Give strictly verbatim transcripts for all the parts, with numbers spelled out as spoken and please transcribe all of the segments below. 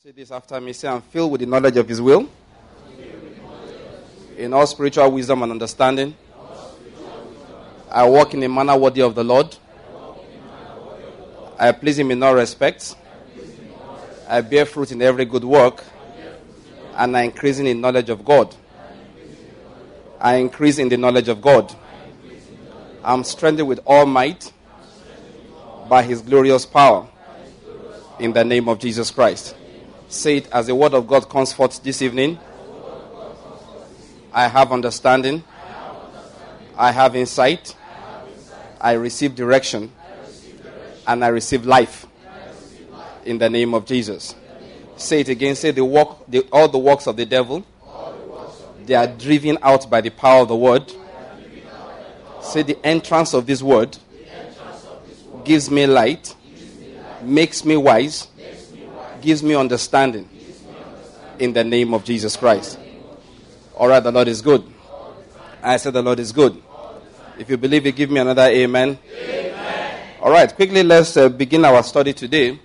Say this after me. Say, I'm filled with the knowledge of His will, in all spiritual wisdom and understanding. I walk in a manner worthy of the Lord. I please Him in all respects. I bear fruit in every good work. And I increase in knowledge of God. I increase in the knowledge of God. I'm strengthened with all might by His glorious power. In the name of Jesus Christ. Say it as the word of God comes forth this evening. I have understanding. I have insight. I receive direction. And I receive life. In the name of Jesus. Say it again. Say the work, the, all the works of the devil, they are driven out by the power of the word. Say the entrance of this word gives me light, makes me wise, gives me understanding. In the name of Jesus Christ. All right, the Lord is good. I said the Lord is good. If you believe it, give me another amen. Amen. All right, quickly let's uh, begin our study today.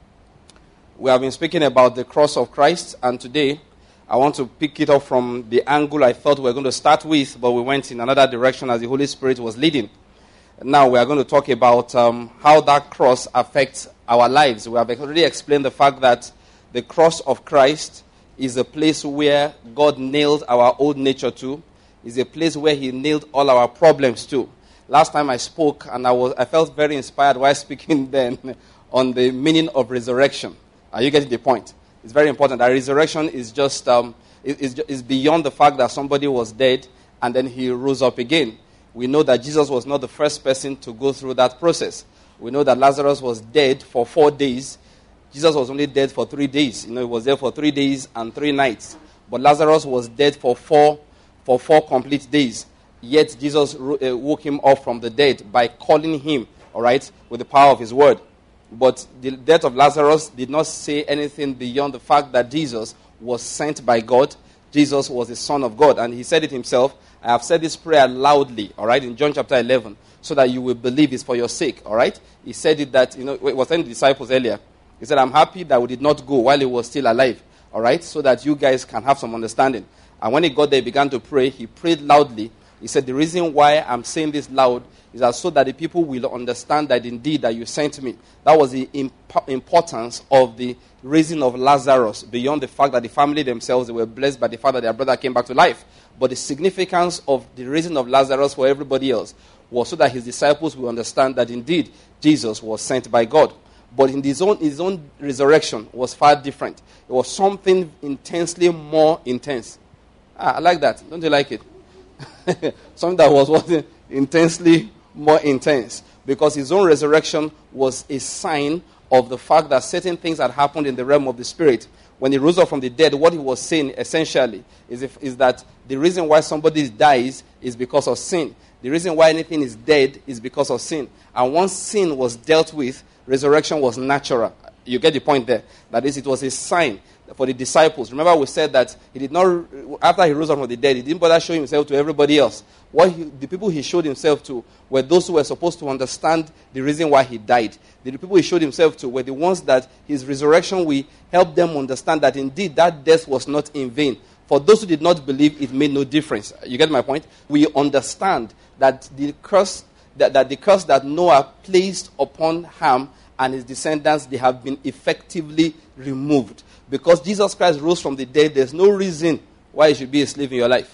We have been speaking about the cross of Christ, and today I want to pick it up from the angle I thought we were going to start with, but we went in another direction as the Holy Spirit was leading. Now we are going to talk about um, how that cross affects our lives. We have already explained the fact that the cross of Christ is a place where God nailed our old nature to. It's a place where He nailed all our problems to. Last time I spoke, and I was I felt very inspired while speaking then on the meaning of resurrection. Are you getting the point? It's very important that resurrection is just um, is, is beyond the fact that somebody was dead and then he rose up again. We know that Jesus was not the first person to go through that process. We know that Lazarus was dead for four days. Jesus was only dead for three days. You know, he was there for three days and three nights. But Lazarus was dead for four for four complete days. Yet Jesus uh, woke him up from the dead by calling him, all right, with the power of His word. But the death of Lazarus did not say anything beyond the fact that Jesus was sent by God. Jesus was the Son of God. And He said it Himself. I have said this prayer loudly, all right, in John chapter eleven, so that you will believe it's for your sake, all right? He said it that, you know, he was telling the disciples earlier. He said, I'm happy that we did not go while He was still alive, all right, so that you guys can have some understanding. And when He got there, He began to pray. He prayed loudly. He said, the reason why I'm saying this loud is that so that the people will understand that indeed that you sent me. That was the imp- importance of the raising of Lazarus, beyond the fact that the family themselves, they were blessed by the fact that their brother came back to life. But the significance of the raising of Lazarus for everybody else was so that His disciples will understand that indeed Jesus was sent by God. But in his own, his own resurrection was far different. It was something intensely more intense. Ah, I like that. Don't you like it? Something that was, was intensely more intense. Because His own resurrection was a sign of the fact that certain things had happened in the realm of the Spirit. When He rose up from the dead, what He was saying essentially is, if, is that the reason why somebody dies is because of sin. The reason why anything is dead is because of sin. And once sin was dealt with, resurrection was natural. You get the point there. That is, it was a sign for the disciples. Remember we said that He did not, after He rose up from the dead, He didn't bother showing Himself to everybody else. What he, the people He showed Himself to were those who were supposed to understand the reason why He died. The people He showed Himself to were the ones that His resurrection will help them understand that indeed that death was not in vain. For those who did not believe, it made no difference. You get my point? We understand that the curse that, that the curse that Noah placed upon Ham and his descendants, they have been effectively removed. Because Jesus Christ rose from the dead, there's no reason why you should be a slave in your life.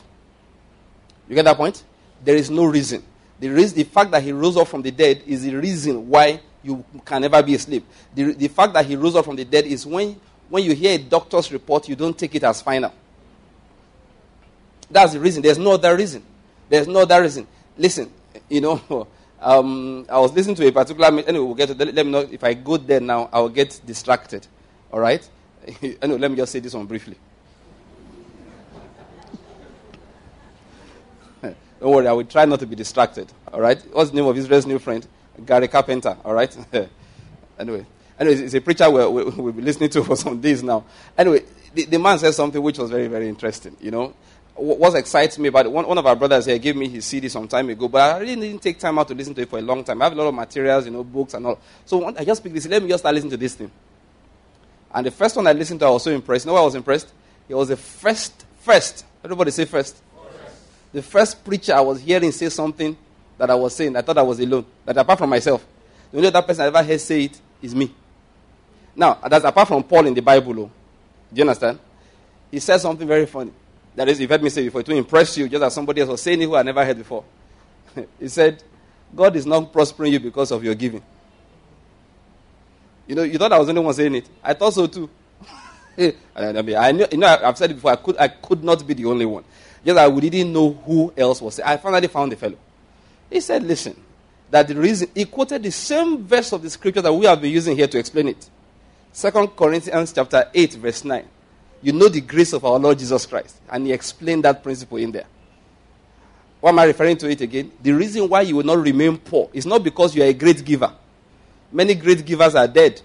You get that point? There is no reason. The, reason, the fact that He rose up from the dead is the reason why you can never be a slave. The, the fact that He rose up from the dead is when, when you hear a doctor's report, you don't take it as final. That's the reason. There's no other reason. There's no other reason. Listen, you know, um, I was listening to a particular... Anyway, we'll get to, let me know if I go there now, I will get distracted. All right? Anyway, let me just say this one briefly. Don't worry, I will try not to be distracted. All right? What's the name of Israel's new friend? Gary Carpenter. All right? Anyway, anyway, it's a preacher we'll, we'll be listening to for some days now. Anyway, the, the man said something which was very, very interesting. You know, what excites me about it, one, one of our brothers here gave me his C D some time ago, but I really didn't take time out to listen to it for a long time. I have a lot of materials, you know, books and all. So I just picked this. Let me just start listening to this thing. And the first one I listened to, I was so impressed. You know why I was impressed? It was the first, first, everybody say first. first. The first preacher I was hearing say something that I was saying. I thought I was alone. That apart from myself, the only other person I ever heard say it is me. Now, that's apart from Paul in the Bible. Oh. Do you understand? He said something very funny. That is, you've heard me say before. It will impress you, just as somebody else was saying it who I never heard before. He said, God is not prospering you because of your giving. You know, you thought I was the only one saying it. I thought so too. I mean, I knew, you know, I've said it before. I could, I could not be the only one. Just that we didn't know who else was saying. I finally found the fellow. He said, listen, that the reason, he quoted the same verse of the scripture that we have been using here to explain it. Second Corinthians chapter eight, verse nine. You know the grace of our Lord Jesus Christ. And he explained that principle in there. Why am I referring to it again? The reason why you will not remain poor is not because you are a great giver. Many great givers are dead.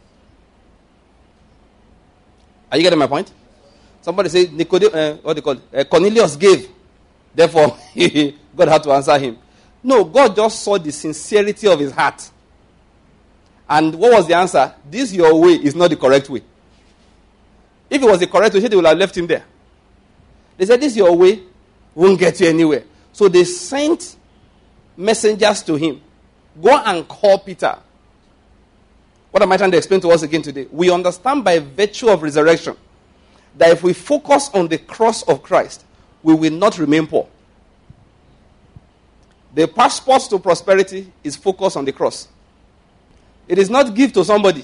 Are you getting my point? Somebody say, Nicodem, uh, what do you call it? Uh, Cornelius gave. Therefore, God had to answer him. No, God just saw the sincerity of his heart. And what was the answer? This your way is not the correct way. If it was the correct way, they would have left him there. They said, this your way won't get you anywhere. So they sent messengers to him. Go and call Peter. What am I trying to explain to us again today? We understand by virtue of resurrection that if we focus on the cross of Christ, we will not remain poor. The passport to prosperity is focused on the cross. It is not give to somebody.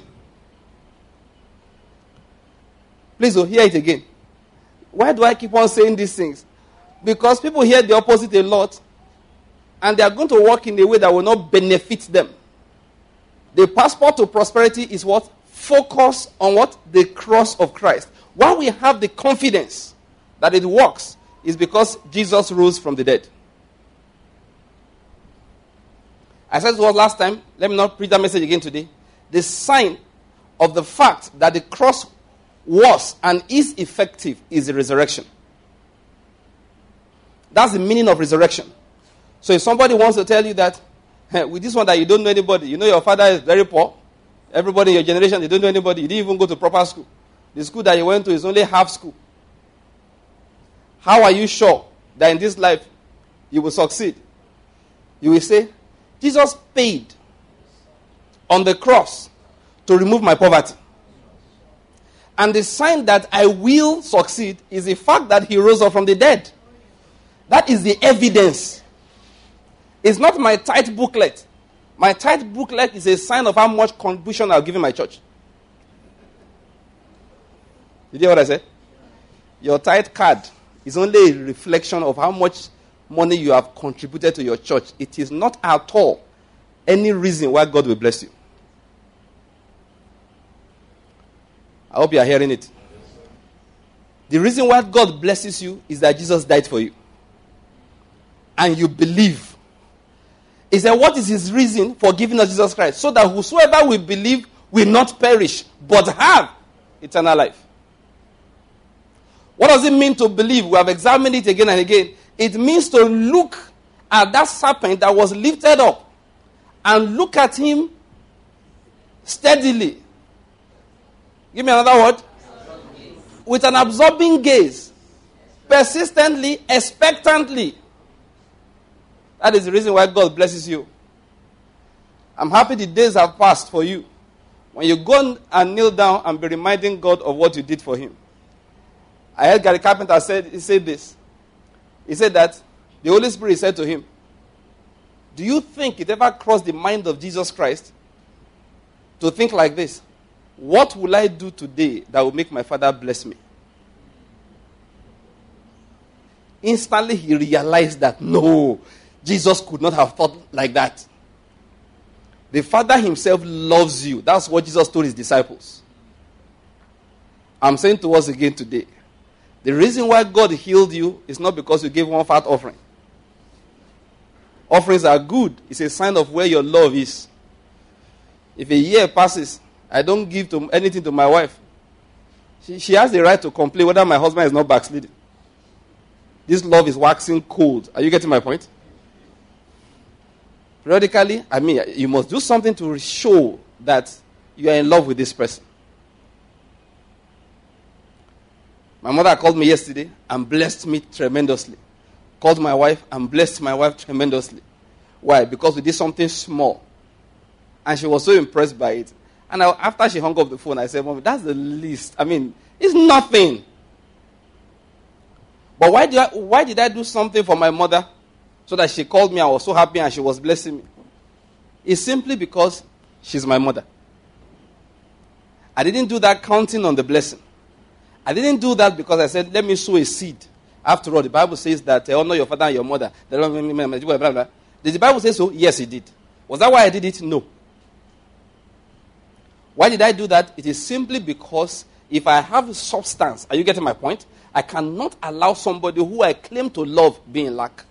Please oh, hear it again. Why do I keep on saying these things? Because people hear the opposite a lot, and they are going to work in a way that will not benefit them. The passport to prosperity is what? Focus on what? The cross of Christ. Why we have the confidence that it works is because Jesus rose from the dead. I said it was last time. Let me not preach that message again today. The sign of the fact that the cross was and is effective is the resurrection. That's the meaning of resurrection. So if somebody wants to tell you that, hey, with this one that you don't know anybody, you know your father is very poor, everybody in your generation, they don't know anybody, you didn't even go to proper school. The school that you went to is only half school. How are you sure that in this life you will succeed? You will say, Jesus paid on the cross to remove my poverty. And the sign that I will succeed is the fact that he rose up from the dead. That is the evidence. It's not my tithe booklet. My tithe booklet is a sign of how much contribution I've given my church. Did you hear what I said? Your tithe card is only a reflection of how much money you have contributed to your church. It is not at all any reason why God will bless you. I hope you are hearing it. The reason why God blesses you is that Jesus died for you. And you believe. He said, what is his reason for giving us Jesus Christ? So that whosoever will believe will not perish, but have eternal life. What does it mean to believe? We have examined it again and again. It means to look at that serpent that was lifted up and look at him steadily. Give me another word. With an absorbing gaze. Persistently, expectantly. That is the reason why God blesses you. I'm happy the days have passed for you. When you go and kneel down and be reminding God of what you did for him. I heard Gary Carpenter said, he said this. He said that the Holy Spirit said to him, do you think it ever crossed the mind of Jesus Christ to think like this? What will I do today that will make my Father bless me? Instantly he realized that no, Jesus could not have thought like that. The Father himself loves you. That's what Jesus told his disciples. I'm saying to us again today, the reason why God healed you is not because you gave one fat offering. Offerings are good. It's a sign of where your love is. If a year passes, I don't give to anything to my wife, she, she has the right to complain whether my husband is not backsliding. This love is waxing cold. Are you getting my point? Periodically, I mean, you must do something to show that you are in love with this person. My mother called me yesterday and blessed me tremendously. Called my wife and blessed my wife tremendously. Why? Because we did something small. And she was so impressed by it. And I, after she hung up the phone, I said, Mom, that's the least. I mean, it's nothing. But why did I, why did I do something for my mother so that she called me? I was so happy and she was blessing me. It's simply because she's my mother. I didn't do that counting on the blessing. I didn't do that because I said, let me sow a seed. After all, the Bible says that uh, honor your father and your mother. Did the Bible say so? Yes, it did. Was that why I did it? No. Why did I do that? It is simply because if I have substance, are you getting my point? I cannot allow somebody who I claim to love be in lack.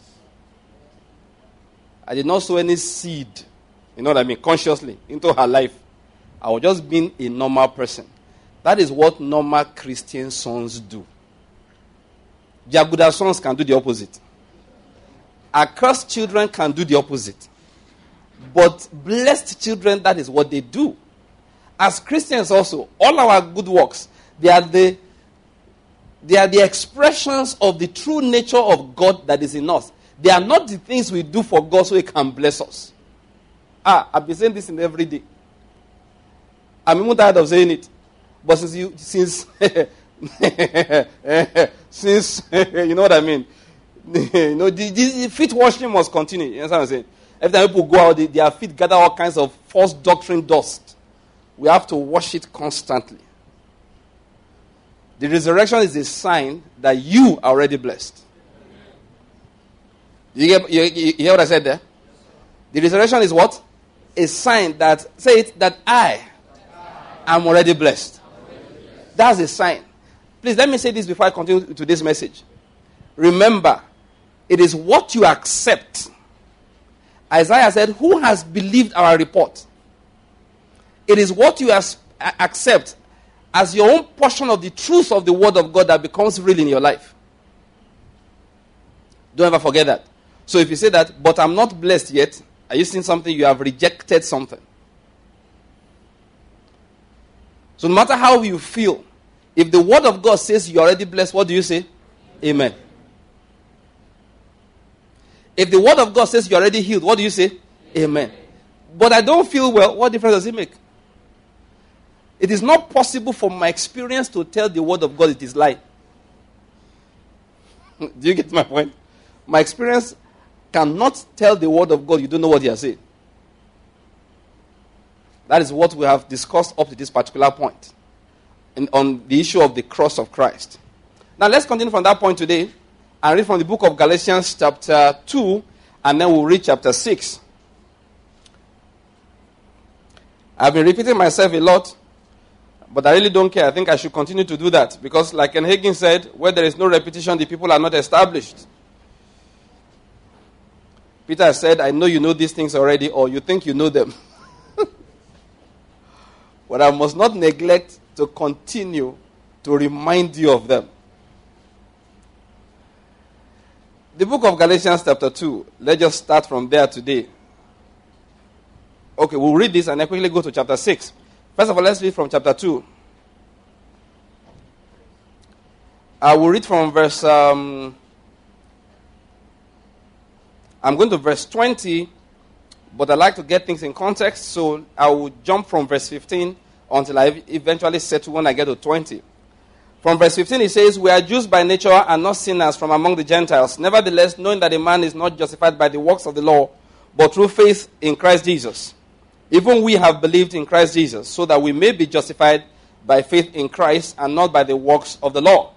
I did not sow any seed, you know what I mean, consciously into her life. I was just being a normal person. That is what normal Christian sons do. Jaguda sons can do the opposite. Accursed children can do the opposite. But blessed children, that is what they do. As Christians also, all our good works, they are the they are the expressions of the true nature of God that is in us. They are not the things we do for God so He can bless us. Ah, I've been saying this in every day. I'm even tired of saying it. But since you, since, since, you know what I mean? You know, the, the feet washing must continue. You know what I'm saying? Every time people go out, they, their feet gather all kinds of false doctrine dust. We have to wash it constantly. The resurrection is a sign that you are already blessed. You, get, you, you hear what I said there? The resurrection is what? A sign that, say it, that I am already blessed. That's a sign. Please let me say this before I continue to this message. Remember, it is what you accept. Isaiah said, who has believed our report? It is what you as, accept as your own portion of the truth of the word of God that becomes real in your life. Don't ever forget that. So if you say that, but I'm not blessed yet, are you seeing something? You have rejected something. So no matter how you feel, if the word of God says you're already blessed, what do you say? Amen. If the word of God says you're already healed, what do you say? Amen. But I don't feel well, what difference does it make? It is not possible for my experience to tell the word of God it is lie. Do you get my point? My experience cannot tell the word of God you don't know what you are saying. That is what we have discussed up to this particular point in, on the issue of the cross of Christ. Now let's continue from that point today and read from the book of Galatians chapter two, and then we'll read chapter six. I've been repeating myself a lot, but I really don't care. I think I should continue to do that because like Ken Hagin said, where there is no repetition, the people are not established. Peter said, I know you know these things already, or you think you know them. But I must not neglect to continue to remind you of them. The book of Galatians chapter two. Let's just start from there today. Okay, we'll read this and then quickly go to chapter six. First of all, let's read from chapter two. I will read from verse... Um, I'm going to verse twenty, but I like to get things in context, so I will jump from verse fifteen until I eventually settle when I get to twenty. From verse fifteen, it says, we are Jews by nature and not sinners from among the Gentiles. Nevertheless, knowing that a man is not justified by the works of the law, but through faith in Christ Jesus. Even we have believed in Christ Jesus, so that we may be justified by faith in Christ and not by the works of the law.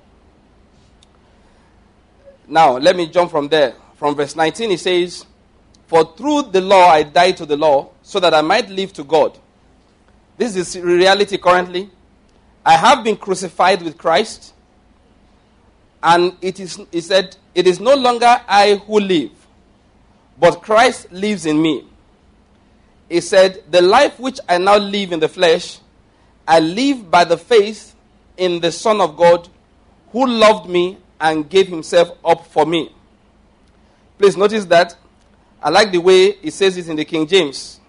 Now, let me jump from there. From verse nineteen, it says, for through the law I died to the law, so that I might live to God. This is reality currently. I have been crucified with Christ, and it is, he said, it is no longer I who live, but Christ lives in me. He said, the life which I now live in the flesh, I live by the faith in the Son of God, who loved me and gave himself up for me. Please notice that. I like the way it says it in the King James.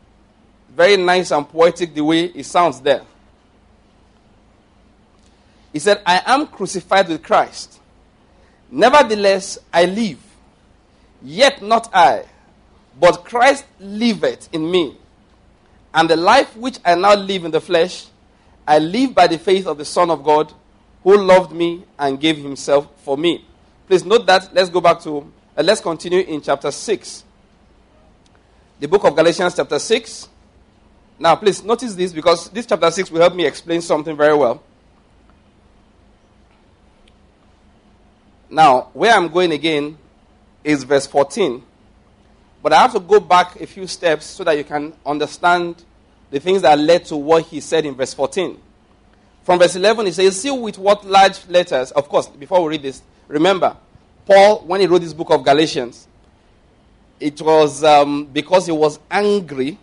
Very nice and poetic the way it sounds there. He said, I am crucified with Christ. Nevertheless, I live. Yet not I, but Christ liveth in me. And the life which I now live in the flesh, I live by the faith of the Son of God, who loved me and gave himself for me. Please note that. Let's go back to, uh, let's continue in chapter six. The book of Galatians chapter six. Now, please notice this, because this chapter six will help me explain something very well. Now, where I'm going again is verse fourteen. But I have to go back a few steps so that you can understand the things that led to what he said in verse fourteen. From verse eleven, he says, see with what large letters, of course, before we read this, remember, Paul, when he wrote this book of Galatians, it was um, because he was angry.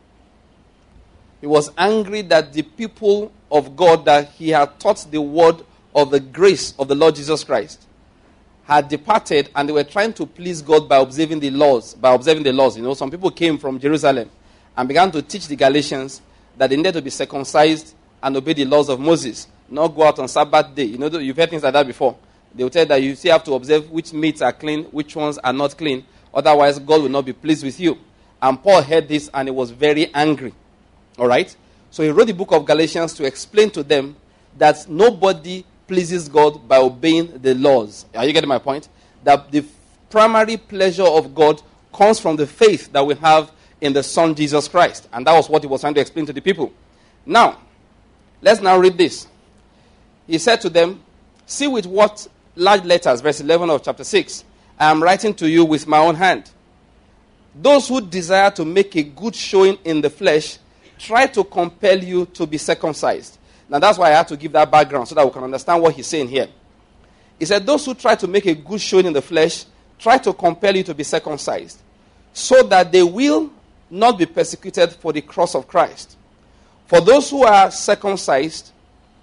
He was angry that the people of God that he had taught the word of the grace of the Lord Jesus Christ had departed, and they were trying to please God by observing the laws. By observing the laws, you know, some people came from Jerusalem and began to teach the Galatians that they needed to be circumcised and obey the laws of Moses, not go out on Sabbath day. You know, you've heard things like that before. They will tell you that you still have to observe which meats are clean, which ones are not clean. Otherwise, God will not be pleased with you. And Paul heard this, and he was very angry. All right? So he wrote the book of Galatians to explain to them that nobody pleases God by obeying the laws. Are you getting my point? That the primary pleasure of God comes from the faith that we have in the Son Jesus Christ. And that was what he was trying to explain to the people. Now, let's now read this. He said to them, see with what large letters, verse eleven of chapter six, I am writing to you with my own hand. Those who desire to make a good showing in the flesh try to compel you to be circumcised. Now that's why I had to give that background so that we can understand what he's saying here. He said, those who try to make a good showing in the flesh try to compel you to be circumcised, so that they will not be persecuted for the cross of Christ. For those who are circumcised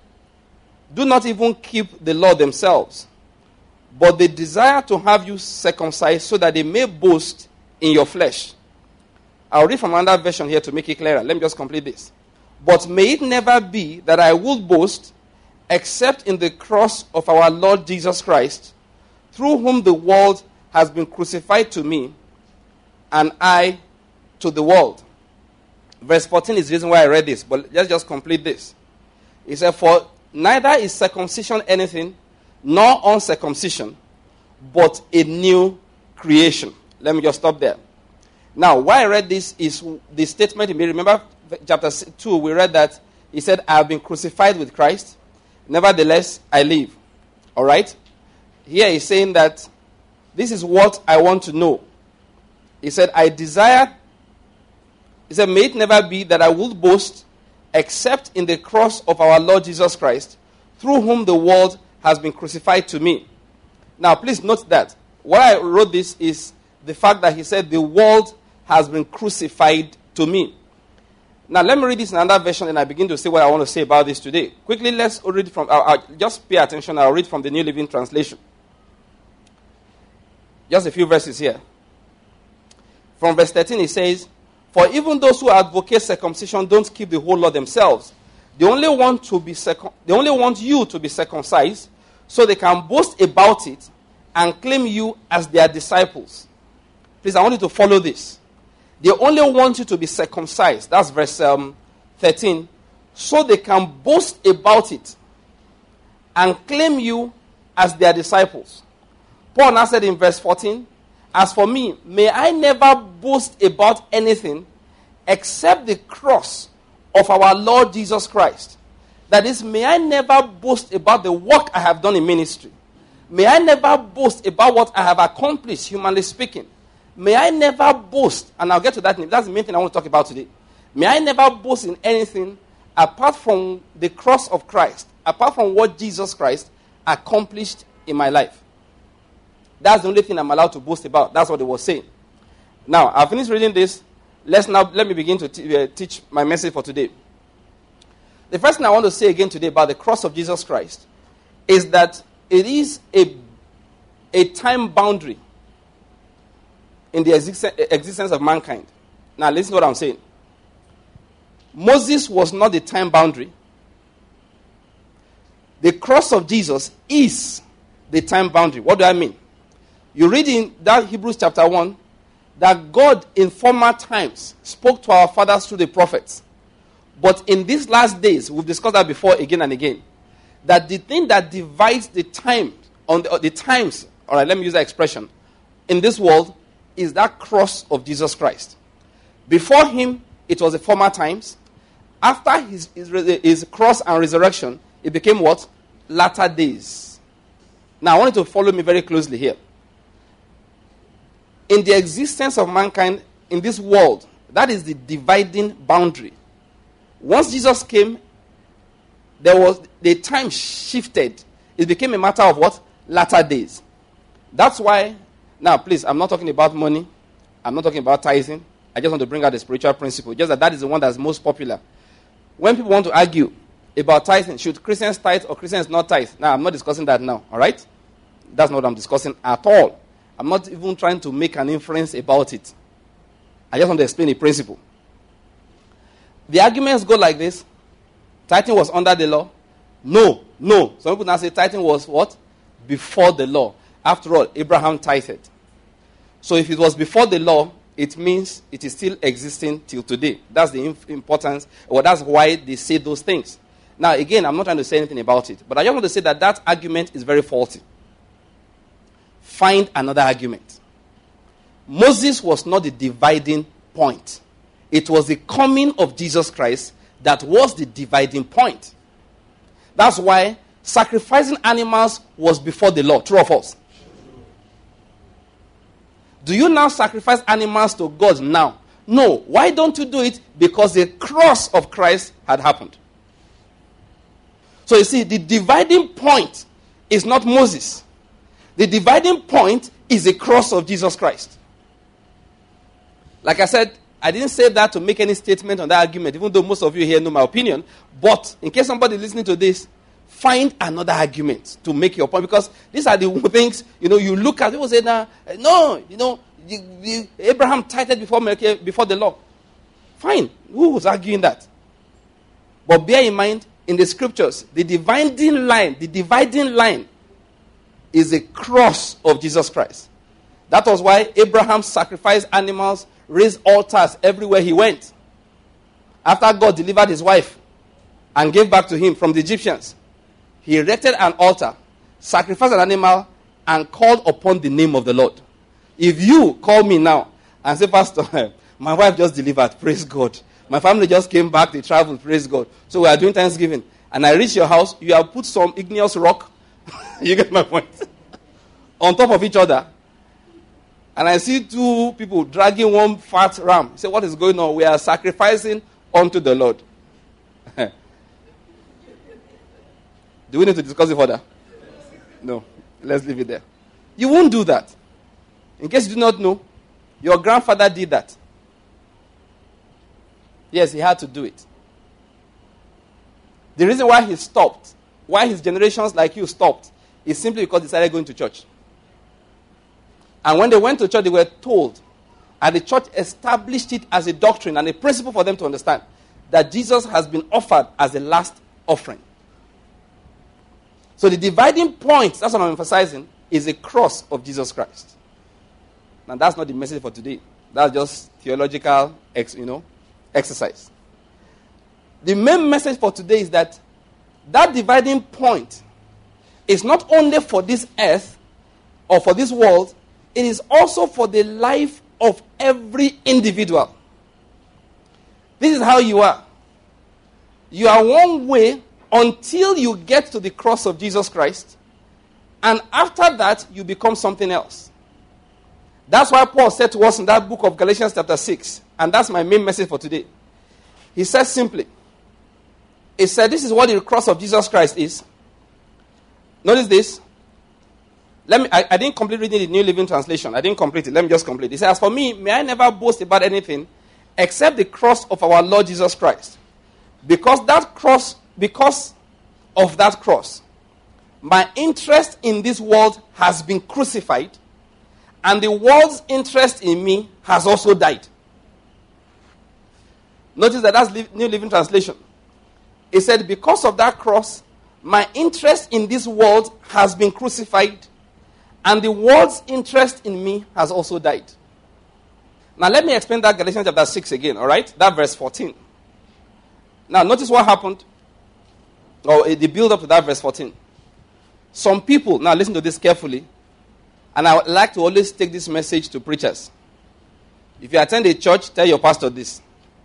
do not even keep the law themselves, but they desire to have you circumcised so that they may boast in your flesh. I'll read from another version here to make it clearer. Let me just complete this. But may it never be that I will boast except in the cross of our Lord Jesus Christ, through whom the world has been crucified to me, and I to the world. Verse fourteen is the reason why I read this, but let's just complete this. He said, for neither is circumcision anything, nor uncircumcision, but a new creation. Let me just stop there. Now, why I read this is the statement. You may remember chapter two, we read that he said, I have been crucified with Christ. Nevertheless, I live. All right? Here he's saying that this is what I want to know. He said, I desire, he said, may it never be that I will boast except in the cross of our Lord Jesus Christ, through whom the world has been crucified to me. Now, please note that why I wrote this is the fact that he said, the world has been crucified to me. Now, let me read this in another version, and I begin to say what I want to say about this today. Quickly, let's read from, uh, uh, just pay attention, I'll read from the New Living Translation. Just a few verses here. From verse thirteen, it says, for even those who advocate circumcision don't keep the whole law themselves. They only want to be circum- they only want you to be circumcised so they can boast about it and claim you as their disciples. Please, I want you to follow this. They only want you to be circumcised. That's verse um, thirteen. So they can boast about it and claim you as their disciples. Paul now said in verse fourteen, as for me, may I never boast about anything except the cross of our Lord Jesus Christ. That is, may I never boast about the work I have done in ministry. May I never boast about what I have accomplished, humanly speaking. May I never boast, and I'll get to that. That's the main thing I want to talk about today. May I never boast in anything apart from the cross of Christ, apart from what Jesus Christ accomplished in my life. That's the only thing I'm allowed to boast about. That's what they were saying. Now, I've finished reading this. Let's now, let me begin to t- uh, teach my message for today. The first thing I want to say again today about the cross of Jesus Christ is that it is a, a time boundary in the existen- existence of mankind. Now, listen to what I'm saying. Moses was not the time boundary. The cross of Jesus is the time boundary. What do I mean? You read in that Hebrews chapter one that God in former times spoke to our fathers through the prophets. But in these last days, we've discussed that before again and again, that the thing that divides the time on the, the times, all right, let me use that expression, in this world is that cross of Jesus Christ. Before him, it was the former times. After his, his, his cross and resurrection, it became what? Latter days. Now, I want you to follow me very closely here. In the existence of mankind in this world, that is the dividing boundary. Once Jesus came, there was the time shifted. It became a matter of what? Latter days. That's why, now please, I'm not talking about money. I'm not talking about tithing. I just want to bring out the spiritual principle. Just that that is the one that's most popular. When people want to argue about tithing, should Christians tithe or Christians not tithe? Now, I'm not discussing that now, all right? That's not what I'm discussing at all. I'm not even trying to make an inference about it. I just want to explain the principle. The arguments go like this. Tithing was under the law. No, no. Some people now say tithing was what? Before the law. After all, Abraham tithed. So if it was before the law, it means it is still existing till today. That's the importance, or that's why they say those things. Now, again, I'm not trying to say anything about it, but I just want to say that that argument is very faulty. Find another argument. Moses was not the dividing point. It was the coming of Jesus Christ that was the dividing point. That's why sacrificing animals was before the law. True or false? Do you now sacrifice animals to God now? No. Why don't you do it? Because the cross of Christ had happened. So you see, the dividing point is not Moses. The dividing point is the cross of Jesus Christ. Like I said, I didn't say that to make any statement on that argument, even though most of you here know my opinion. But in case somebody listening to this, find another argument to make your point. Because these are the things, you know, you look at, people say, nah, no, you know, you, you, Abraham tithed before, before the law. Fine. Who was arguing that? But bear in mind, in the scriptures, the dividing line, the dividing line is the cross of Jesus Christ. That was why Abraham sacrificed animals, raised altars everywhere he went. After God delivered his wife and gave back to him from the Egyptians, he erected an altar, sacrificed an animal, and called upon the name of the Lord. If you call me now and say, Pastor, my wife just delivered, praise God. My family just came back, they traveled, praise God. So we are doing Thanksgiving. And I reach your house, you have put some igneous rock, you get my point, on top of each other. And I see two people dragging one fat ram. I say, what is going on? We are sacrificing unto the Lord. Do we need to discuss it further? No. Let's leave it there. You won't do that. In case you do not know, your grandfather did that. Yes, he had to do it. The reason why he stopped, why his generations like you stopped, is simply because they started going to church. And when they went to church, they were told, and the church established it as a doctrine and a principle for them to understand, that Jesus has been offered as a last offering. So the dividing point, that's what I'm emphasizing, is the cross of Jesus Christ. Now that's not the message for today. That's just theological, ex, you know, exercise. The main message for today is that that dividing point is not only for this earth or for this world, it is also for the life of every individual. This is how you are. You are one way until you get to the cross of Jesus Christ, and after that, you become something else. That's why Paul said to us in that book of Galatians chapter six, and that's my main message for today. He says simply, he said, this is what the cross of Jesus Christ is. Notice this. Let me. I, I didn't complete reading the New Living Translation. I didn't complete it. Let me just complete it. He says, as for me, may I never boast about anything except the cross of our Lord Jesus Christ. Because that cross, because of that cross, my interest in this world has been crucified, and the world's interest in me has also died. Notice that that's New Living Translation. It said, because of that cross, My interest in this world has been crucified, and the world's interest in me has also died. Now let me explain that Galatians chapter six again, all right? That verse fourteen. Now notice what happened, or the build up to that verse fourteen. Some people, now listen to this carefully, and I would like to always take this message to preachers. If you attend a church, tell your pastor this.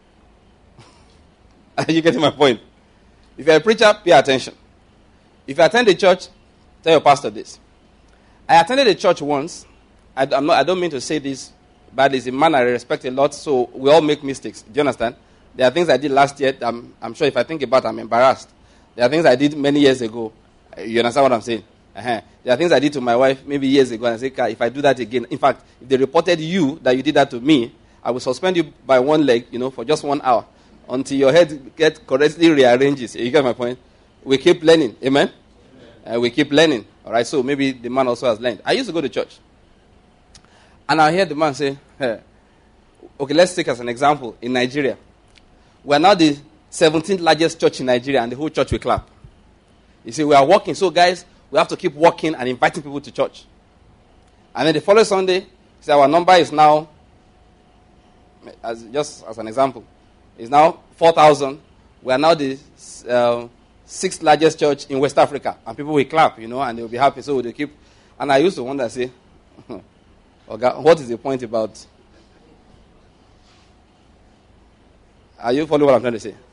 Are you getting my point? If you're a preacher, pay attention. If you attend a church, tell your pastor this. I attended a church once. I, I'm not, I don't mean to say this, but it's a man I respect a lot, so we all make mistakes. Do you understand? There are things I did last year, I'm, I'm sure if I think about it, I'm embarrassed. There are things I did many years ago. You understand what I'm saying? Uh-huh. There are things I did to my wife maybe years ago, and I say, if I do that again, in fact, if they reported you that you did that to me, I will suspend you by one leg, you know, for just one hour until your head gets correctly rearranges. You get my point? We keep learning. Amen? Amen. Uh, we keep learning. All right, so maybe the man also has learned. I used to go to church. And I hear the man say, hey, okay, let's take as an example, in Nigeria. We are now the seventeenth largest church in Nigeria, and the whole church will clap. You see, we are working. So, guys, we have to keep working and inviting people to church. And then the following Sunday, see, our number is now, as just as an example, is now four thousand. We are now the uh, sixth largest church in West Africa. And people will clap, you know, and they will be happy. So they keep. And I used to wonder, say, okay, what is the point about? Are you following what I'm trying to say?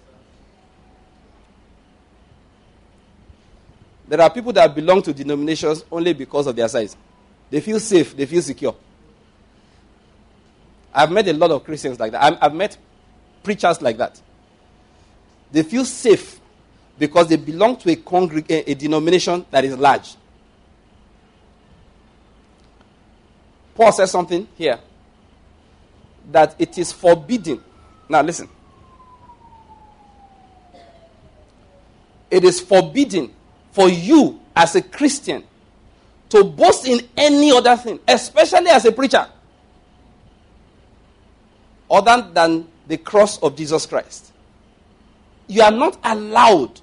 There are people that belong to denominations only because of their size. They feel safe. They feel secure. I've met a lot of Christians like that. I've met preachers like that. They feel safe because they belong to a, congreg- a denomination that is large. Paul says something here that it is forbidden. Now listen. It is forbidden for you as a Christian to boast in any other thing, especially as a preacher, other than the cross of Jesus Christ. You are not allowed.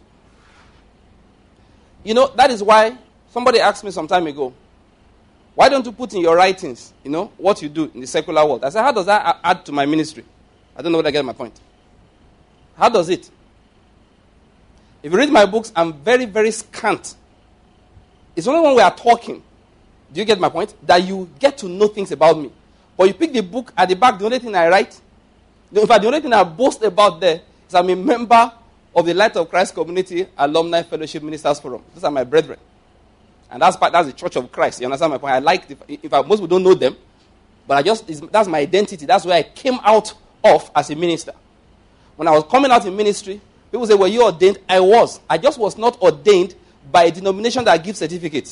You know, that is why somebody asked me some time ago, why don't you put in your writings, you know, what you do in the secular world? I said, how does that add to my ministry? I don't know whether I get my point. How does it? If you read my books, I'm very, very scant. It's only when we are talking, do you get my point? That you get to know things about me. But you pick the book at the back, the only thing I write, in fact, the only thing I boast about there is I'm a member of the Light of Christ Community Alumni Fellowship Ministers Forum. These are my brethren. And that's part, that's the Church of Christ. You understand my point? I like, the, in fact, most people don't know them, but I just, that's my identity. That's where I came out of as a minister. When I was coming out in ministry, people say, were you ordained? I was. I just was not ordained by a denomination that gives certificates.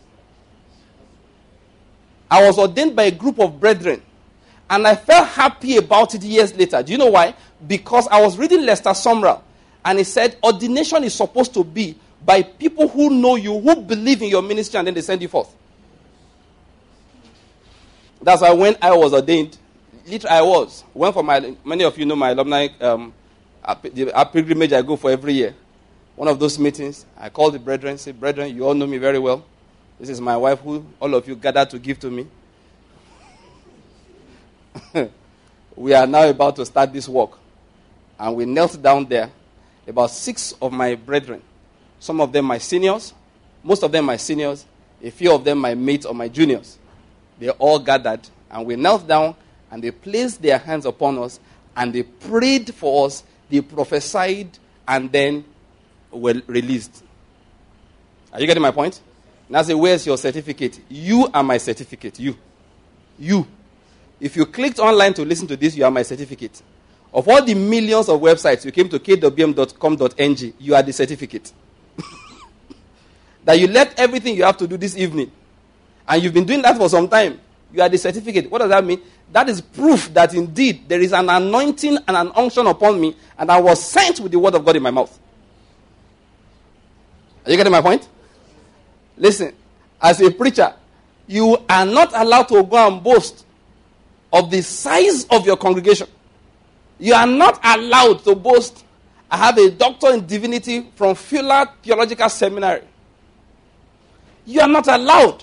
I was ordained by a group of brethren. And I felt happy about it years later. Do you know why? Because I was reading Lester Sumrall. And he said, ordination is supposed to be by people who know you, who believe in your ministry, and then they send you forth. That's why when I was ordained, literally I was. When for my, many of you know my alumni um, a pilgrimage I go for every year. One of those meetings, I called the brethren, say, brethren, you all know me very well. This is my wife who all of you gathered to give to me. We are now about to start this work. And we knelt down there. About six of my brethren, some of them my seniors, most of them my seniors, a few of them my mates or my juniors. They all gathered and we knelt down and they placed their hands upon us and they prayed for us. They prophesied and then were released. Are you getting my point? Now say, where's your certificate? You are my certificate. You. You. If you clicked online to listen to this, you are my certificate. Of all the millions of websites, you came to k w m dot com dot n g, you are the certificate. That you left everything you have to do this evening. And you've been doing that for some time. You are the certificate. What does that mean? That is proof that indeed there is an anointing and an unction upon me, and I was sent with the word of God in my mouth. Are you getting my point? Listen, as a preacher, you are not allowed to go and boast of the size of your congregation. You are not allowed to boast I have a doctor in divinity from Fuller Theological Seminary. You are not allowed.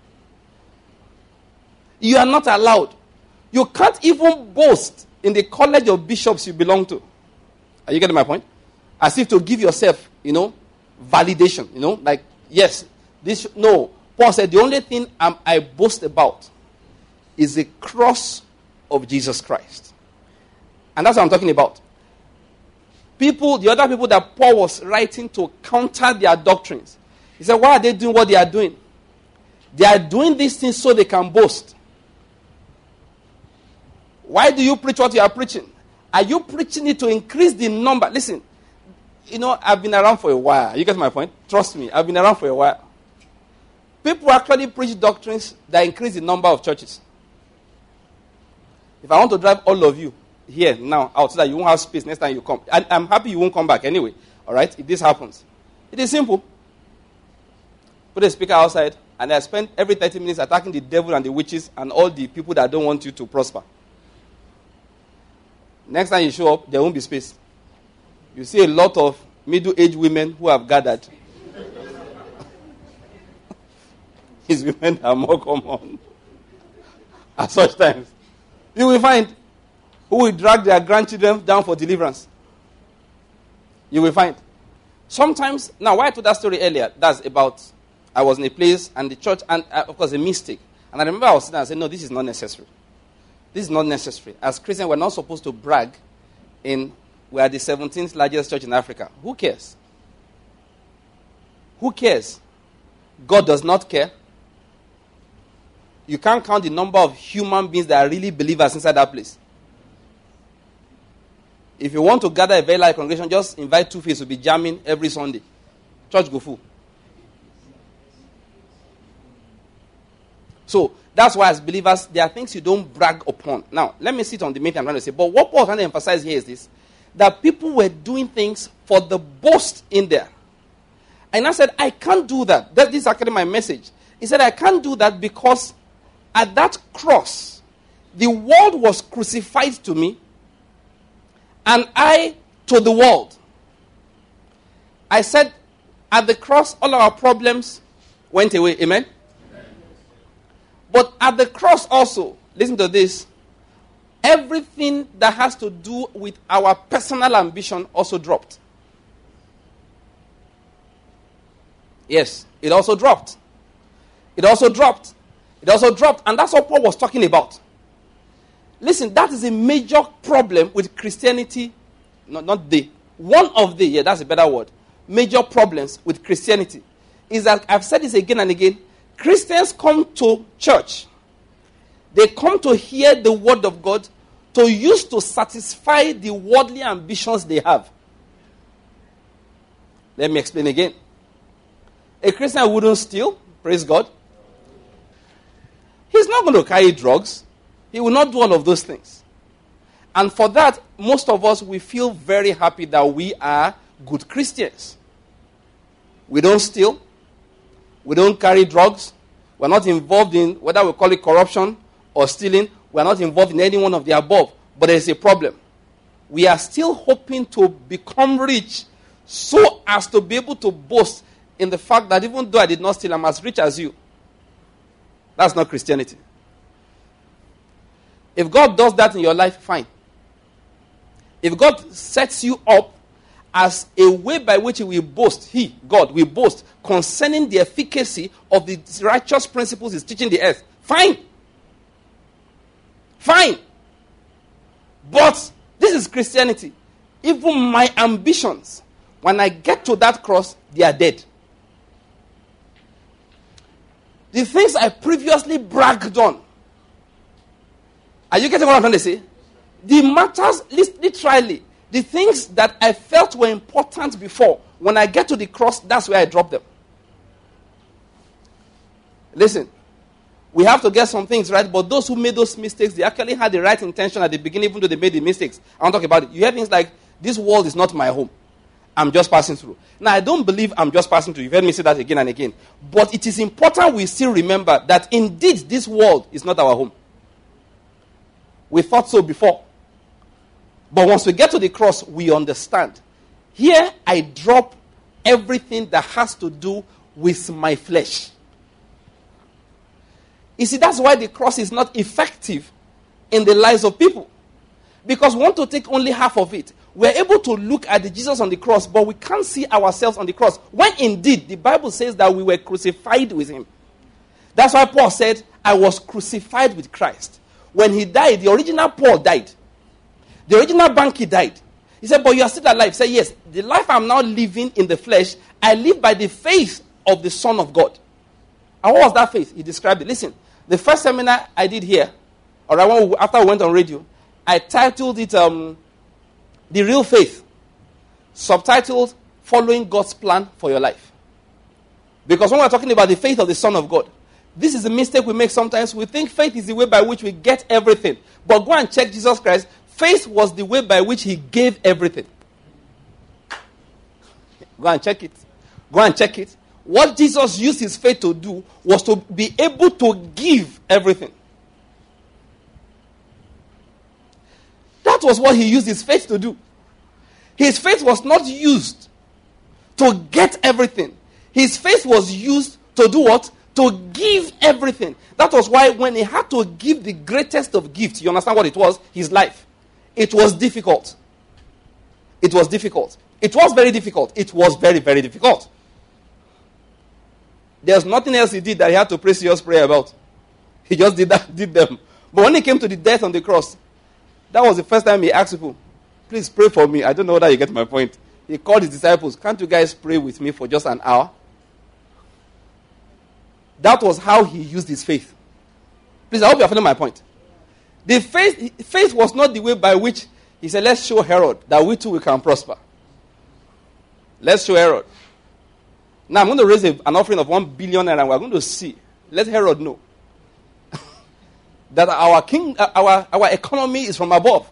You are not allowed. You can't even boast in the college of bishops you belong to. Are you getting my point? As if to give yourself, you know, validation. You know, like, yes, this, no. Paul said, the only thing I'm, I boast about is the cross of Jesus Christ. And that's what I'm talking about. People, the other people that Paul was writing to counter their doctrines. He said, why are they doing what they are doing? They are doing these things so they can boast. Why do you preach what you are preaching? Are you preaching it to increase the number? Listen, you know, I've been around for a while. You get my point? Trust me, I've been around for a while. People actually preach doctrines that increase the number of churches. If I want to drive all of you here now out so that you won't have space next time you come, and I'm happy you won't come back anyway. All right? If this happens, it is simple. Put a speaker outside, and I spend every thirty minutes attacking the devil and the witches and all the people that don't want you to prosper. Next time you show up, there won't be space. You see a lot of middle-aged women who have gathered. These women are more common at such times. You will find who will drag their grandchildren down for deliverance. You will find. Sometimes, now why I told that story earlier, that's about, I was in a place and the church, and uh, of course a mistake. And I remember I was sitting and I said, no, this is not necessary. This is not necessary. As Christians, we're not supposed to brag in, we are the seventeenth largest church in Africa. Who cares? Who cares? God does not care. You can't count the number of human beings that are really believers inside that place. If you want to gather a very large congregation, just invite Two-Face to be jamming every Sunday. Church go full. So, that's why as believers, there are things you don't brag upon. Now, let me sit on the main thing I'm trying to say. But what Paul is trying to emphasize here is this. That people were doing things for the boast in there. And I said, I can't do that. That this is actually my message. He said, I can't do that because at that cross, the world was crucified to me, and I to the world. I said, at the cross, all our problems went away. Amen? Amen? But at the cross also, listen to this, everything that has to do with our personal ambition also dropped. Yes, it also dropped. It also dropped. It also dropped. And that's what Paul was talking about. Listen, that is a major problem with Christianity. No, not the. One of the, yeah, that's a better word. Major problems with Christianity is that, I've said this again and again, Christians come to church. They come to hear the word of God to use to satisfy the worldly ambitions they have. Let me explain again. A Christian wouldn't steal, praise God. He's not going to carry drugs. He will not do all of those things. And for that, most of us, we feel very happy that we are good Christians. We don't steal. We don't carry drugs. We're not involved in, whether we call it corruption or stealing, we're not involved in any one of the above. But there's a problem. We are still hoping to become rich so as to be able to boast in the fact that even though I did not steal, I'm as rich as you. That's not Christianity. If God does that in your life, fine. If God sets you up as a way by which he will boast, he, God, will boast concerning the efficacy of the righteous principles he's teaching the earth, fine. Fine. But this is Christianity. Even my ambitions, when I get to that cross, they are dead. The things I previously bragged on. Are you getting what I'm trying to say? The matters, literally, the things that I felt were important before, when I get to the cross, that's where I drop them. Listen, we have to get some things right, but those who made those mistakes, they actually had the right intention at the beginning, even though they made the mistakes. I want to talk about it. You hear things like, this world is not my home. I'm just passing through. Now, I don't believe I'm just passing through. You've heard me say that again and again. But it is important we still remember that indeed this world is not our home. We thought so before. But once we get to the cross, we understand Here I drop everything that has to do with my flesh. You see, that's why the cross is not effective in the lives of people. Because we want to take only half of it. We're able to look at the Jesus on the cross, but we can't see ourselves on the cross. When indeed, the Bible says that we were crucified with him. That's why Paul said, I was crucified with Christ. When he died, the original Paul died. The original Banky died. He said, but you are still alive. He said, yes, the life I'm now living in the flesh, I live by the faith of the Son of God. And what was that faith? He described it. Listen, the first seminar I did here, or after I went on radio, I titled it um, The Real Faith, subtitled Following God's Plan for Your Life. Because when we're talking about the faith of the Son of God, this is a mistake we make sometimes. We think faith is the way by which we get everything. But go and check Jesus Christ. Faith was the way by which he gave everything. Go and check it. Go and check it. What Jesus used his faith to do was to be able to give everything. That was what he used his faith to do. His faith was not used to get everything. His faith was used to do what? To give everything. That was why when he had to give the greatest of gifts, you understand what it was? His life. It was difficult. It was difficult. It was very difficult. It was very, very difficult. There's nothing else he did that he had to pray serious prayer about. He just did that, did them. But when he came to the death on the cross, that was the first time he asked people, please pray for me. I don't know whether you get my point. He called his disciples, can't you guys pray with me for just an hour? That was how he used his faith. Please, I hope you are following my point. The faith, faith was not the way by which he said, let's show Herod that we too we can prosper. Let's show Herod. Now I'm going to raise a, an offering of one billion naira and we're going to see. Let Herod know that our king, our, our economy is from above.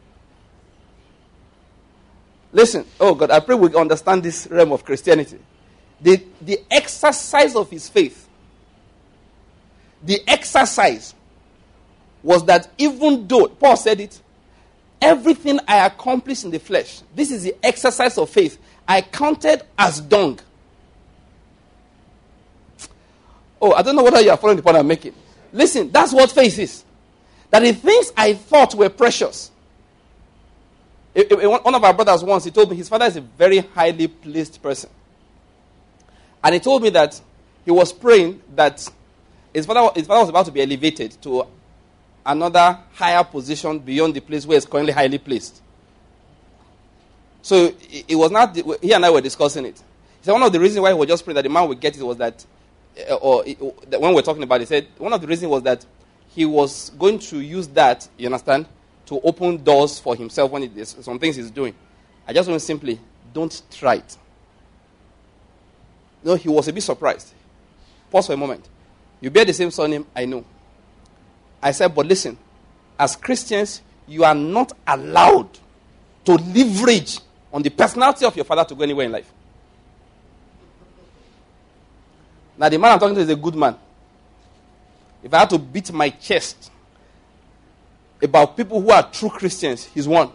Listen, oh God, I pray we understand this realm of Christianity. The, the exercise of his faith, the exercise was that even though, Paul said it, everything I accomplished in the flesh, this is the exercise of faith, I counted as dung. Oh, I don't know whether you are following the point I'm making. Listen, that's what faith is. That the things I thought were precious. It, it, one of our brothers once, he told me his father is a very highly placed person. And he told me that he was praying that his father, his father was about to be elevated to another higher position beyond the place where he's currently highly placed. So it, it was not, the, he and I were discussing it. He said one of the reasons why he was just praying that the man would get it was that, uh, or it, uh, when we were talking about it, he said one of the reasons was that he was going to use that, you understand, to open doors for himself when there's some things he's doing. I just want to simply, don't try it. No, he was a bit surprised. Pause for a moment. You bear the same surname, I know. I said, but listen, as Christians, you are not allowed to leverage on the personality of your father to go anywhere in life. Now, the man I'm talking to is a good man. If I had to beat my chest about people who are true Christians, he's one.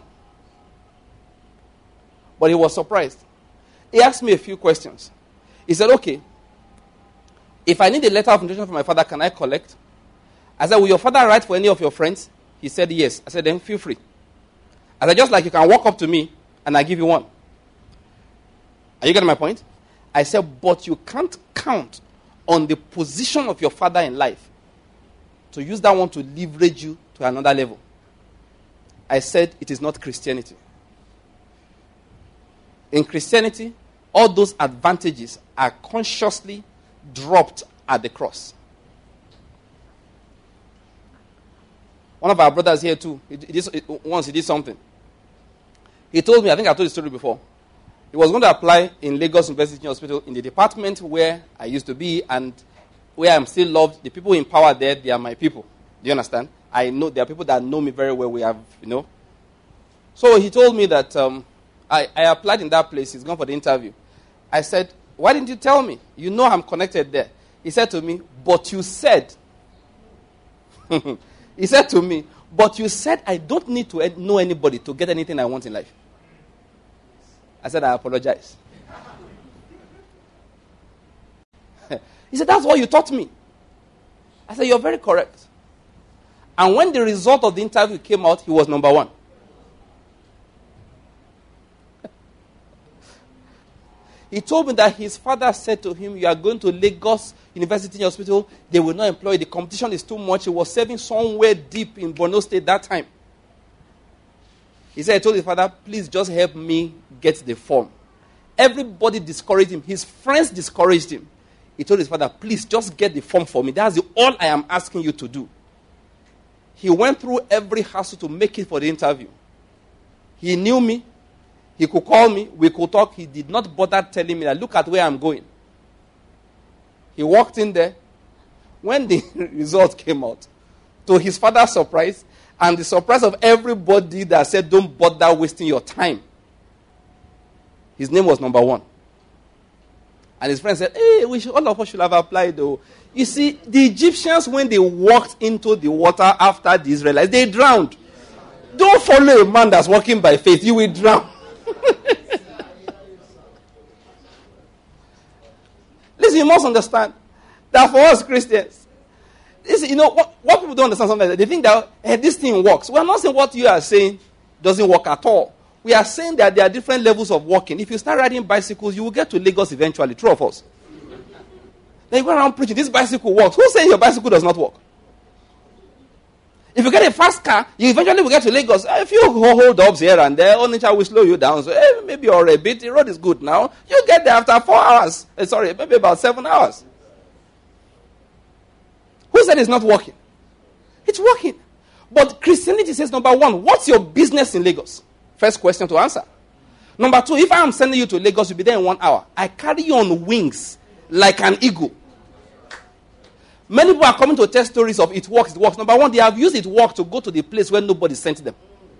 But he was surprised. He asked me a few questions. He said, okay, if I need a letter of introduction from my father, can I collect? I said, will your father write for any of your friends? He said, yes. I said, then feel free. I said, just like you can walk up to me and I give you one. Are you getting my point? I said, but you can't count on the position of your father in life to use that one to leverage you to another level. I said, it is not Christianity. In Christianity, all those advantages are consciously dropped at the cross. One of our brothers here too, he did, once he did something. He told me, I think I told the story before, he was going to apply in Lagos University Hospital in the department where I used to be and where I'm still loved. The people in power there, they are my people. Do you understand? I know there are people that know me very well. We have, you know. So he told me that um, I, I applied in that place. He's gone for the interview. I said, why didn't you tell me? You know I'm connected there. He said to me, but you said. He said to me, but you said I don't need to know anybody to get anything I want in life. I said, I apologize. He said, that's what you taught me. I said, you're very correct. And when the result of the interview came out, he was number one. He told me that his father said to him, you are going to Lagos University Hospital. They will not employ you. The competition is too much. He was serving somewhere deep in Borno State that time. He said, I told his father, please just help me get the form. Everybody discouraged him. His friends discouraged him. He told his father, please just get the form for me. That's the, all I am asking you to do. He went through every hassle to make it for the interview. He knew me. He could call me. We could talk. He did not bother telling me that, look at where I'm going. He walked in there. When the result came out, to his father's surprise, and the surprise of everybody that said, don't bother wasting your time, his name was number one. And his friend said, hey, we should, all of us should have applied though. You see, the Egyptians, when they walked into the water after the Israelites, they drowned. Don't follow a man that's walking by faith. You will drown. Listen, you must understand that for us Christians, listen, you know, what, what people don't understand sometimes, they think that hey, this thing works. We are not saying what you are saying doesn't work at all. We are saying that there are different levels of walking. If you start riding bicycles, you will get to Lagos eventually, true of us. Then you go around preaching, this bicycle works. Who says your bicycle does not work? If you get a fast car, you eventually will get to Lagos. If you hold ups here and there, only child will slow you down. So hey, maybe you're a bit, the road is good now. You get there after four hours. Uh, sorry, maybe about seven hours. Who said it's not working? It's working. But Christianity says, number one, what's your business in Lagos? First question to answer. Number two, if I am sending you to Lagos, you'll be there in one hour. I carry you on wings like an eagle. Many people are coming to tell stories of it works, it works. Number one, they have used it work to go to the place where nobody sent them.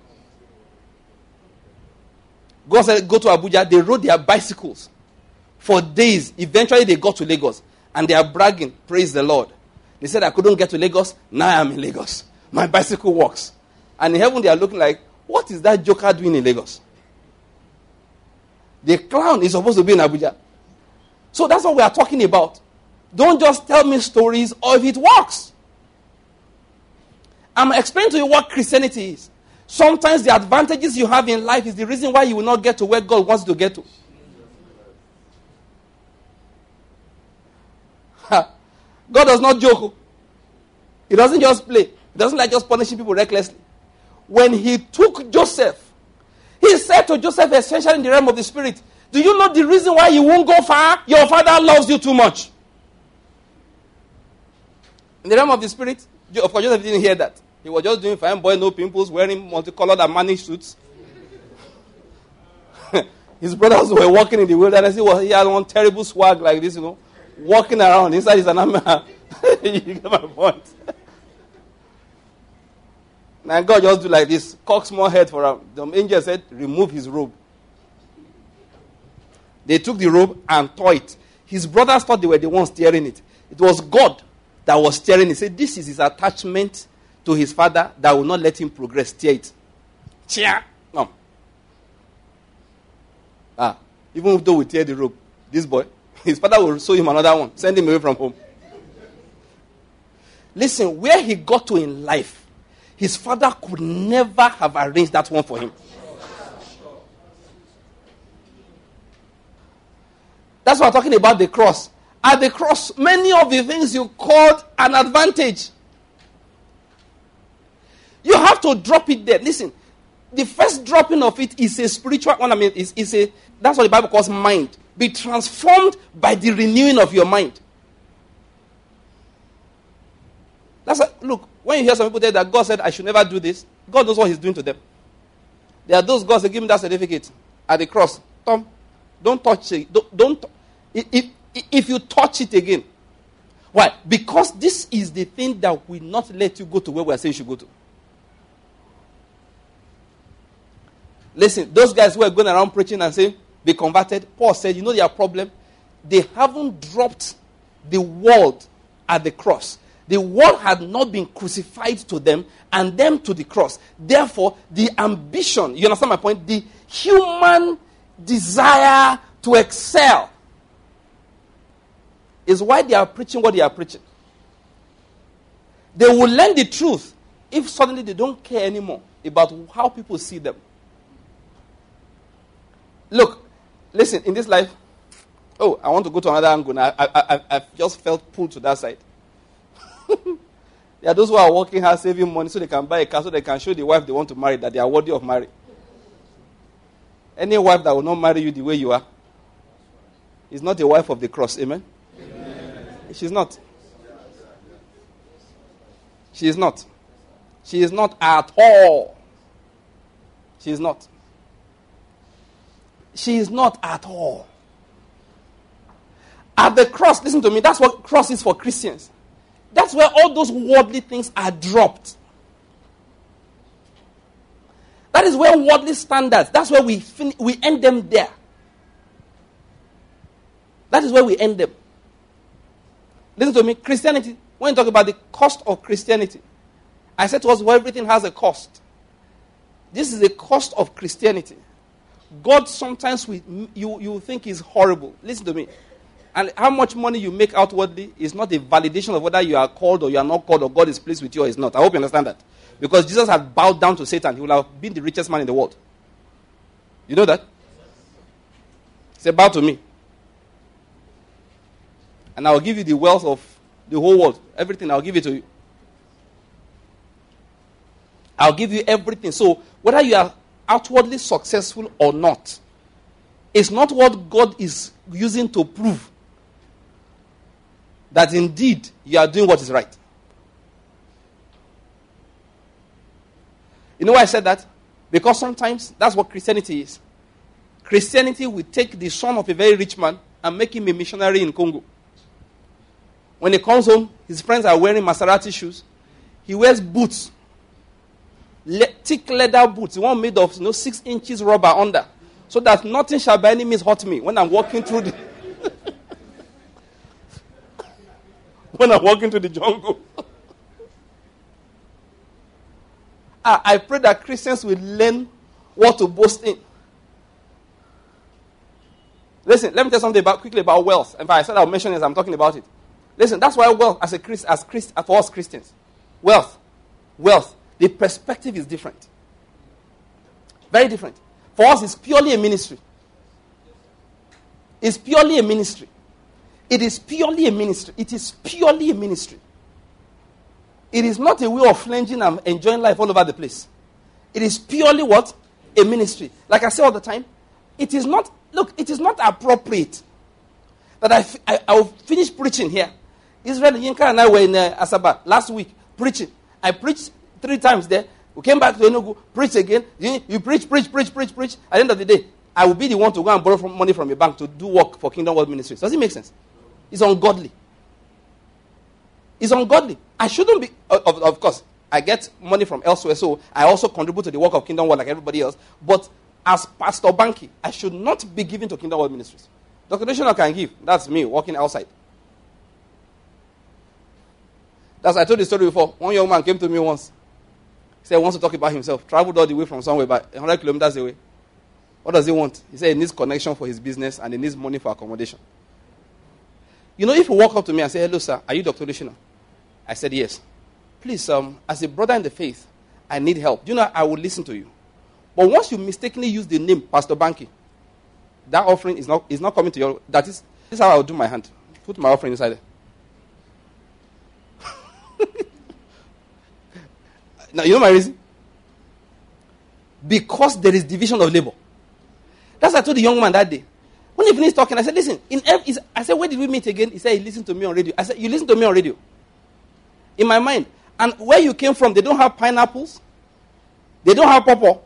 God said, go to Abuja. They rode their bicycles for days. Eventually, they got to Lagos. And they are bragging, praise the Lord. They said, I couldn't get to Lagos. Now I'm in Lagos. My bicycle works. And in heaven, they are looking like, what is that joker doing in Lagos? The clown is supposed to be in Abuja. So that's what we are talking about. Don't just tell me stories or if it works. I'm explaining to you what Christianity is. Sometimes the advantages you have in life is the reason why you will not get to where God wants you to get to. God does not joke. He doesn't just play. He doesn't like just punishing people recklessly. When he took Joseph, he said to Joseph, essentially in the realm of the spirit, do you know the reason why you won't go far? Your father loves you too much. In the realm of the spirit, of course, Joseph didn't hear that. He was just doing fine boy, no pimples, wearing multicolored and managed suits. His brothers were walking in the wilderness. He, was, he had one terrible swag like this, you know, walking around. Inside is an army. You get my point. And God just do like this, cock small head for him. The angel said, remove his robe. They took the robe and tore it. His brothers thought they were the ones tearing it. It was God that was tearing it. He said, this is his attachment to his father that will not let him progress. Tear it. Tear. No. Ah, even though we tear the robe, this boy, his father will sew him another one, send him away from home. Listen, where he got to in life, his father could never have arranged that one for him. That's what I'm talking about, the cross. At the cross, many of the things you called an advantage, you have to drop it there. Listen, the first dropping of it is a spiritual one. I mean, is is a that's what the Bible calls mind. Be transformed by the renewing of your mind. That's a, look, when you hear some people say that God said, I should never do this, God knows what he's doing to them. There are those gods that give him that certificate at the cross. Tom, don't touch it. Don't, don't if, if, if you touch it again. Why? Because this is the thing that will not let you go to where we are saying you should go to. Listen, those guys who are going around preaching and saying, be converted, Paul said, you know their problem? They haven't dropped the world at the cross. The world had not been crucified to them and them to the cross. Therefore, the ambition, you understand my point? The human desire to excel. Is why they are preaching what they are preaching. They will learn the truth if suddenly they don't care anymore about how people see them. Look, listen, in this life, oh, I want to go to another angle now. I, I, I, I've just felt pulled to that side. There are those who are working hard, saving money so they can buy a car, so they can show the wife they want to marry that they are worthy of marriage. Any wife that will not marry you the way you are is not a wife of the cross. Amen? Amen. She's not. She is not. She is not at all. She is not. She is not at all. At the cross, listen to me, that's what cross is for Christians. That's where all those worldly things are dropped. That is where worldly standards, that's where we fin- we end them there. That is where we end them. Listen to me, Christianity, when you talk about the cost of Christianity, I said to us, well, everything has a cost. This is the cost of Christianity. God sometimes we, you, you think is horrible. Listen to me. And how much money you make outwardly is not a validation of whether you are called or you are not called or God is pleased with you or is not. I hope you understand that. Because Jesus had bowed down to Satan. He would have been the richest man in the world. You know that? Say, bow to me. And I will give you the wealth of the whole world. Everything, I'll give it to you. I'll give you everything. So, whether you are outwardly successful or not, it's not what God is using to prove that indeed you are doing what is right. You know why I said that? Because sometimes that's what Christianity is. Christianity will take the son of a very rich man and make him a missionary in Congo. When he comes home, his friends are wearing Maserati shoes. He wears boots. Le- thick leather boots. The one made of you know, six inches rubber under. So that nothing shall by any means hurt me when I'm walking through the... when I'm walking through the jungle. I, I pray that Christians will learn what to boast in. Listen, let me tell you something about, quickly about wealth. In fact, I said I'll mention it as I'm talking about it. Listen, that's why wealth, as a Christ, as Christ, for us Christians, wealth, wealth, the perspective is different. Very different. For us, it's purely a ministry. It's purely a ministry. It is purely a ministry. It is purely a ministry. It is not a way of flanging and enjoying life all over the place. It is purely what? A ministry. Like I say all the time, it is not, look, it is not appropriate that I, f- I, I will finish preaching here. Israel Yinka and I were in uh, Asaba last week preaching. I preached three times there. We came back to Enugu, preach again. You, you preach, preach, preach, preach, preach. At the end of the day, I will be the one to go and borrow from money from a bank to do work for Kingdom World Ministries. Does it make sense? It's ungodly. It's ungodly. I shouldn't be, of, of course, I get money from elsewhere, so I also contribute to the work of Kingdom World like everybody else. But as Pastor Banky, I should not be giving to Kingdom World Ministries. Doctor National can give. That's me walking outside. That's I told the story before. One young man came to me once. He said he wants to talk about himself. Traveled all the way from somewhere, but one hundred kilometers away. What does he want? He said he needs connection for his business and he needs money for accommodation. You know, if you walk up to me and say, hello, sir, are you Doctor Lushina? I said, yes. Please, um, as a brother in the faith, I need help. Do you know, I will listen to you. But once you mistakenly use the name Pastor Banky, that offering is not, is not coming to your... That is, this is how I will do my hand. Put my offering inside there. Now, you know my reason? Because there is division of labor. That's what I told the young man that day. When he finished talking, I said, listen, in F, I said, where did we meet again? He said, he listened to me on radio. I said, you listen to me on radio? In my mind. And where you came from, they don't have pineapples. They don't have pawpaw.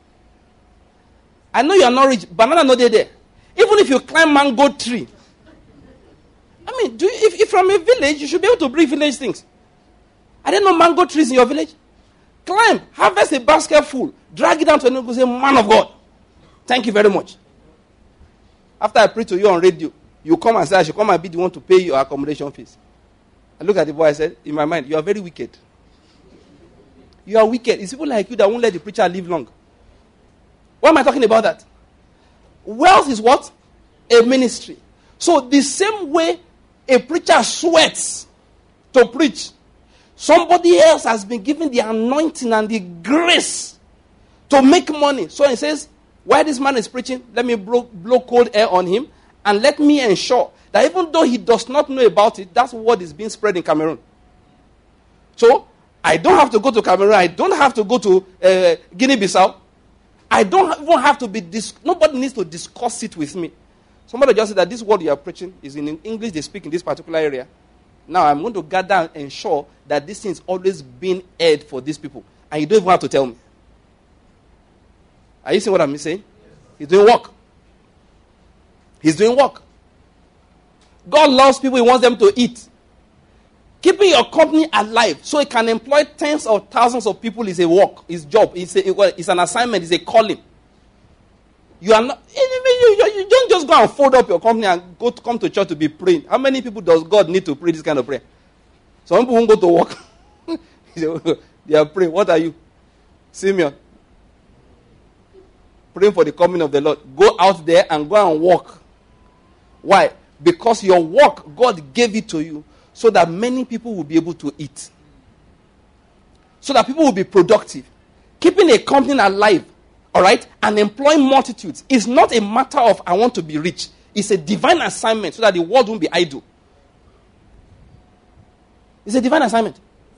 I know you are not rich. Banana not there. Even if you climb mango tree. I mean, do you, if, if from a village, you should be able to bring village things. I didn't know mango trees in your village. Climb, harvest a basket full, drag it down to Enugu and say, man of God, thank you very much. After I preach to you on radio, you come and say, I should come and be the one to pay your accommodation fees. I look at the boy, I said, in my mind, you are very wicked. You are wicked. It's people like you that won't let the preacher live long. Why am I talking about that? Wealth is what? A ministry. So the same way a preacher sweats to preach, somebody else has been given the anointing and the grace to make money. So he says, while this man is preaching, let me blow, blow cold air on him, and let me ensure that even though he does not know about it, that's what is being spread in Cameroon. So I don't have to go to Cameroon. I don't have to go to uh, Guinea-Bissau. I don't even have to be, dis- nobody needs to discuss it with me. Somebody just said that this word you are preaching is in English, they speak in this particular area. Now I'm going to gather and ensure that this thing is always being aired for these people. And you don't even have to tell me. Are you seeing what I'm saying? He's doing work. He's doing work. God loves people. He wants them to eat. Keeping your company alive so it can employ tens of thousands of people is a work, is job, it's, a, it's an assignment, it's a calling. You are not. You, you, you don't just go and fold up your company and go to, come to church to be praying. How many people does God need to pray this kind of prayer? Some people won't go to work. They are praying. What are you? Simeon. Praying for the coming of the Lord. Go out there and go and walk. Why? Because your work, God gave it to you so that many people will be able to eat. So that people will be productive. Keeping a company alive, all right, and employing multitudes is not a matter of I want to be rich. It's a divine assignment so that the world won't be idle. It's a divine assignment.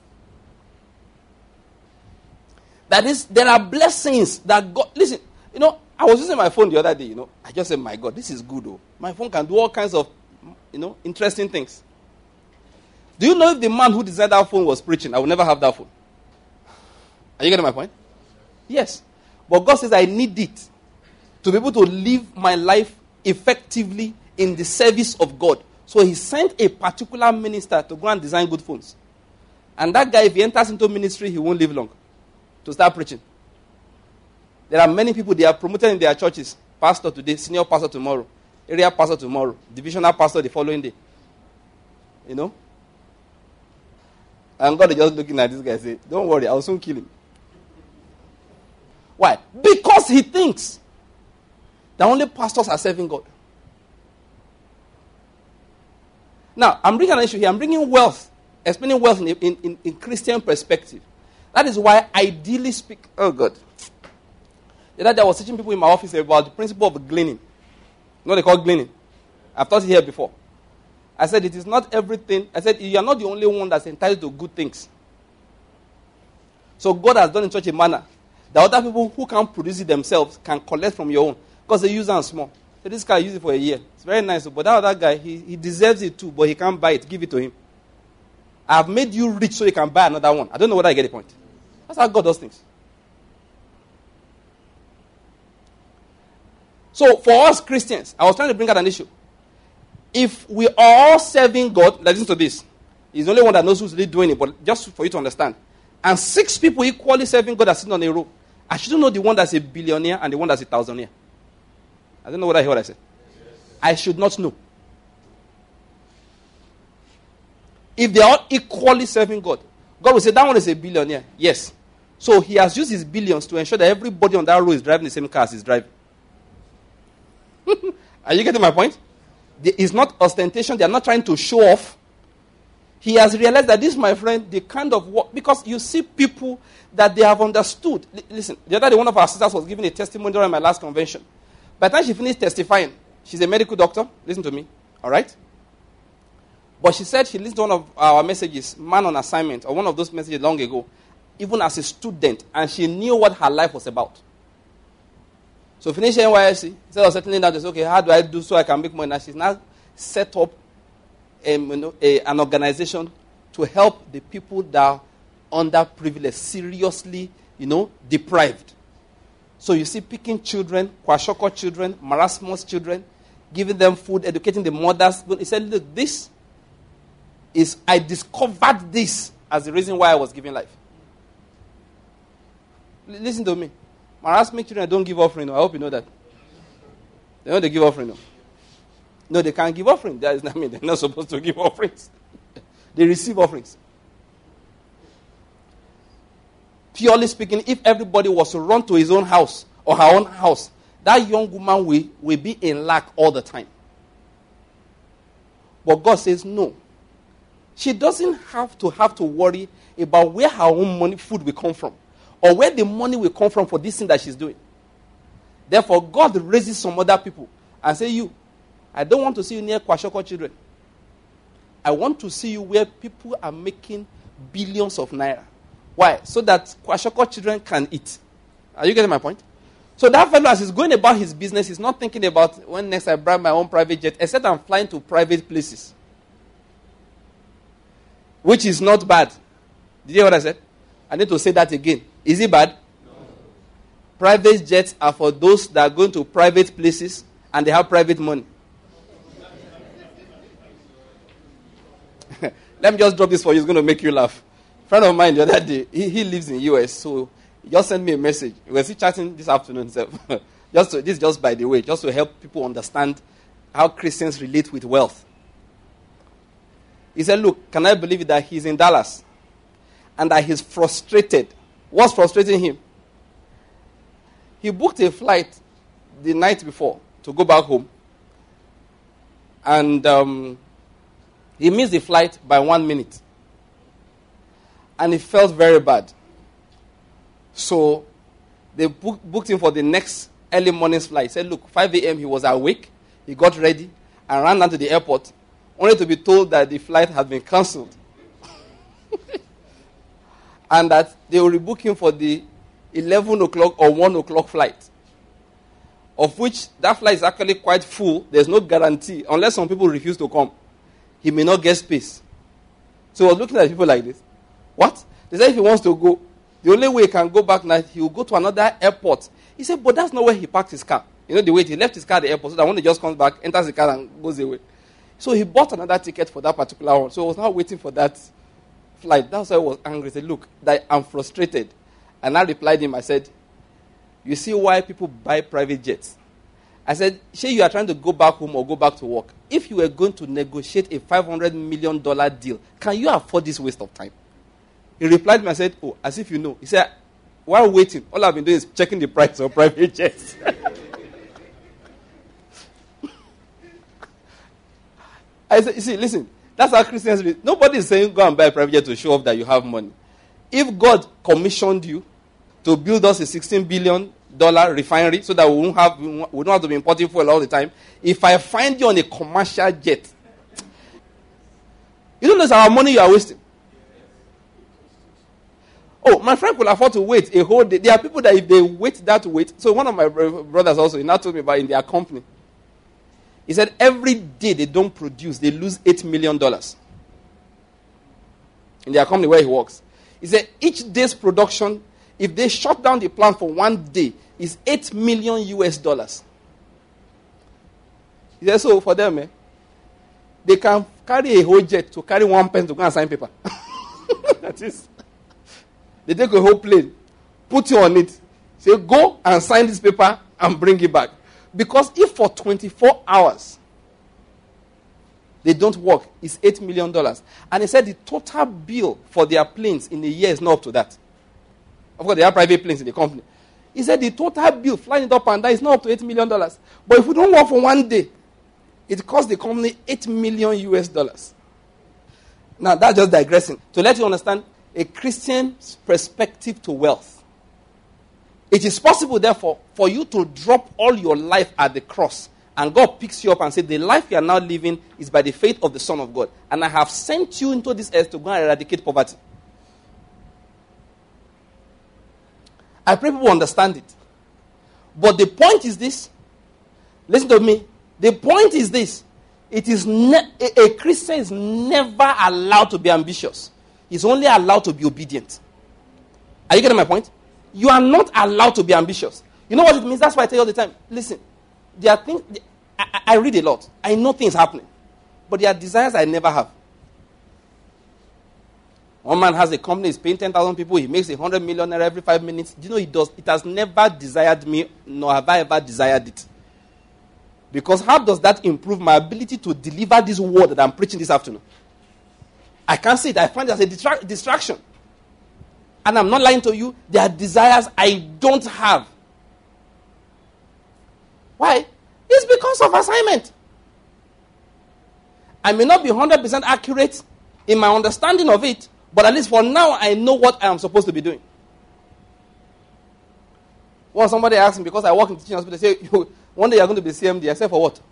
That is, there are blessings that God, listen, you know, I was using my phone the other day, you know. I just said, my God, this is good, oh. My phone can do all kinds of, you know, interesting things. Do you know if the man who designed that phone was preaching, I would never have that phone? Are you getting my point? Yes. But God says I need it to be able to live my life effectively in the service of God. So he sent a particular minister to go and design good phones. And that guy, if he enters into ministry, he won't live long to start preaching. There are many people, they are promoted in their churches. Pastor today, senior pastor tomorrow, area pastor tomorrow, divisional pastor the following day. You know? And God is just looking at this guy and say, don't worry, I will soon kill him. Why? Because he thinks that only pastors are serving God. Now, I'm bringing an issue here. I'm bringing wealth, explaining wealth in, in, in, in Christian perspective. That is why ideally speak. Oh, God. The other day I was teaching people in my office about the principle of gleaning. You know what they call gleaning? I've taught it here before. I said it is not everything. I said you are not the only one that's entitled to good things. So God has done in such a manner that other people who can't produce it themselves can collect from your own. Because they use them small. So this guy used it for a year. It's very nice. But that other guy, he, he deserves it too, but he can't buy it. Give it to him. I have made you rich so you can buy another one. I don't know whether I get the point. That's how God does things. So for us Christians, I was trying to bring out an issue. If we are all serving God, listen to this. He's the only one that knows who's really doing it, but just for you to understand. And six people equally serving God are sitting on a row. I shouldn't know the one that's a billionaire and the one that's a thousandaire. I don't know what I heard what I said. Yes. I should not know. If they are all equally serving God, God will say, that one is a billionaire. Yes. So he has used his billions to ensure that everybody on that row is driving the same car as he's driving. Are you getting my point? It's not ostentation. They are not trying to show off. He has realized that this, my friend, the kind of work, because you see people that they have understood. L- listen, the other day, one of our sisters was giving a testimony during my last convention. By the time she finished testifying, she's a medical doctor. Listen to me, all right? But she said she listened to one of our messages, Man on Assignment, or one of those messages long ago, even as a student, and she knew what her life was about. So finish N Y S C, instead of settling down, just okay, how do I do so I can make money? Now she's now set up um, you know, a, an organization to help the people that are underprivileged, seriously, you know, deprived. So you see, picking children, Kwashoko children, Marasmus children, giving them food, educating the mothers. He said, look, this is, I discovered this as the reason why I was giving life. L- listen to me. Marasmus children don't give offering. I hope you know that. They don't they give offering. No. no, they can't give offering. That is not I mean they're not supposed to give offerings. They receive offerings. Purely speaking, if everybody was to run to his own house or her own house, that young woman will, will be in lack all the time. But God says no. She doesn't have to have to worry about where her own money, food will come from, or where the money will come from for this thing that she's doing. Therefore, God raises some other people and say, you, I don't want to see you near Kwashoko children. I want to see you where people are making billions of naira. Why? So that Kwashoko children can eat. Are you getting my point? So that fellow, as he's going about his business, he's not thinking about when next I buy my own private jet, except I'm flying to private places. Which is not bad. Did you hear what I said? I need to say that again. Is it bad? No. Private jets are for those that are going to private places and they have private money. Let me just drop this for you. It's going to make you laugh. A friend of mine the other day, he, he lives in the U S, so he just sent me a message. We were still chatting this afternoon. So just to, this just by the way, just to help people understand how Christians relate with wealth. He said, look, can I believe it that he's in Dallas and that he's frustrated? What's frustrating him? He booked a flight the night before to go back home. And um, he missed the flight by one minute. And he felt very bad. So they book, booked him for the next early morning's flight. He said, look, five a.m. he was awake. He got ready and ran down to the airport, only to be told that the flight had been cancelled. And that they will rebook him for the eleven o'clock or one o'clock flight. Of which that flight is actually quite full. There's no guarantee. Unless some people refuse to come, he may not get space. So I was looking at people like this. What? They said if he wants to go, the only way he can go back now, he will go to another airport. He said, but that's not where he parked his car. You know the way he left his car at the airport, so that when he just comes back, enters the car and goes away. So he bought another ticket for that particular one. So I was now waiting for that flight. That's why I was angry. I said, look, that I'm frustrated. And I replied him, I said, you see why people buy private jets? I said, say you are trying to go back home or go back to work. If you were going to negotiate a five hundred million dollars deal, can you afford this waste of time? He replied to me, I said, oh, as if you know. He said, while waiting, all I've been doing is checking the price of private jets. I said, you see, listen, that's how Christians read. Nobody is saying go and buy a private jet to show off that you have money. If God commissioned you to build us a sixteen billion dollars refinery so that we won't have, we don't have to be importing fuel all the time, if I find you on a commercial jet, you don't know it's our money you are wasting. Oh, my friend could afford to wait a whole day. There are people that if they wait that wait. So one of my brothers also, he now told me about in their company. He said every day they don't produce, they lose eight million dollars. In their company where he works. He said each day's production, if they shut down the plant for one day, is eight million U S dollars. He said, so for them, eh, they can carry a whole jet to carry one pen to go and sign paper. That is. They take a whole plane, put you on it, say, go and sign this paper and bring it back. Because if for twenty-four hours they don't work, it's eight million dollars. And he said the total bill for their planes in a year is not up to that. Of course, they have private planes in the company. He said the total bill flying it up and down is not up to eight million dollars. But if we don't work for one day, it costs the company eight million U S dollars. Now, that's just digressing. To let you understand, a Christian's perspective to wealth. It is possible, therefore, for you to drop all your life at the cross and God picks you up and says, the life you are now living is by the faith of the Son of God. And I have sent you into this earth to go and eradicate poverty. I pray people understand it. But the point is this. Listen to me. The point is this. It is ne- a, a Christian is never allowed to be ambitious. He's only allowed to be obedient. Are you getting my point? You are not allowed to be ambitious. You know what it means? That's why I tell you all the time. Listen, there are things, I, I read a lot. I know things happening. But there are desires I never have. One man has a company, he's paying ten thousand people, he makes one hundred million naira every five minutes. Do you know he does? It has never desired me, nor have I ever desired it. Because how does that improve my ability to deliver this word that I'm preaching this afternoon? I can't see it. I find it as a distra- distraction. And I'm not lying to you. There are desires I don't have. Why? It's because of assignment. I may not be one hundred percent accurate in my understanding of it, but at least for now, I know what I am supposed to be doing. Once somebody asked me, because I work in teaching hospital, they say, one day you're going to be C M D. I said, for what?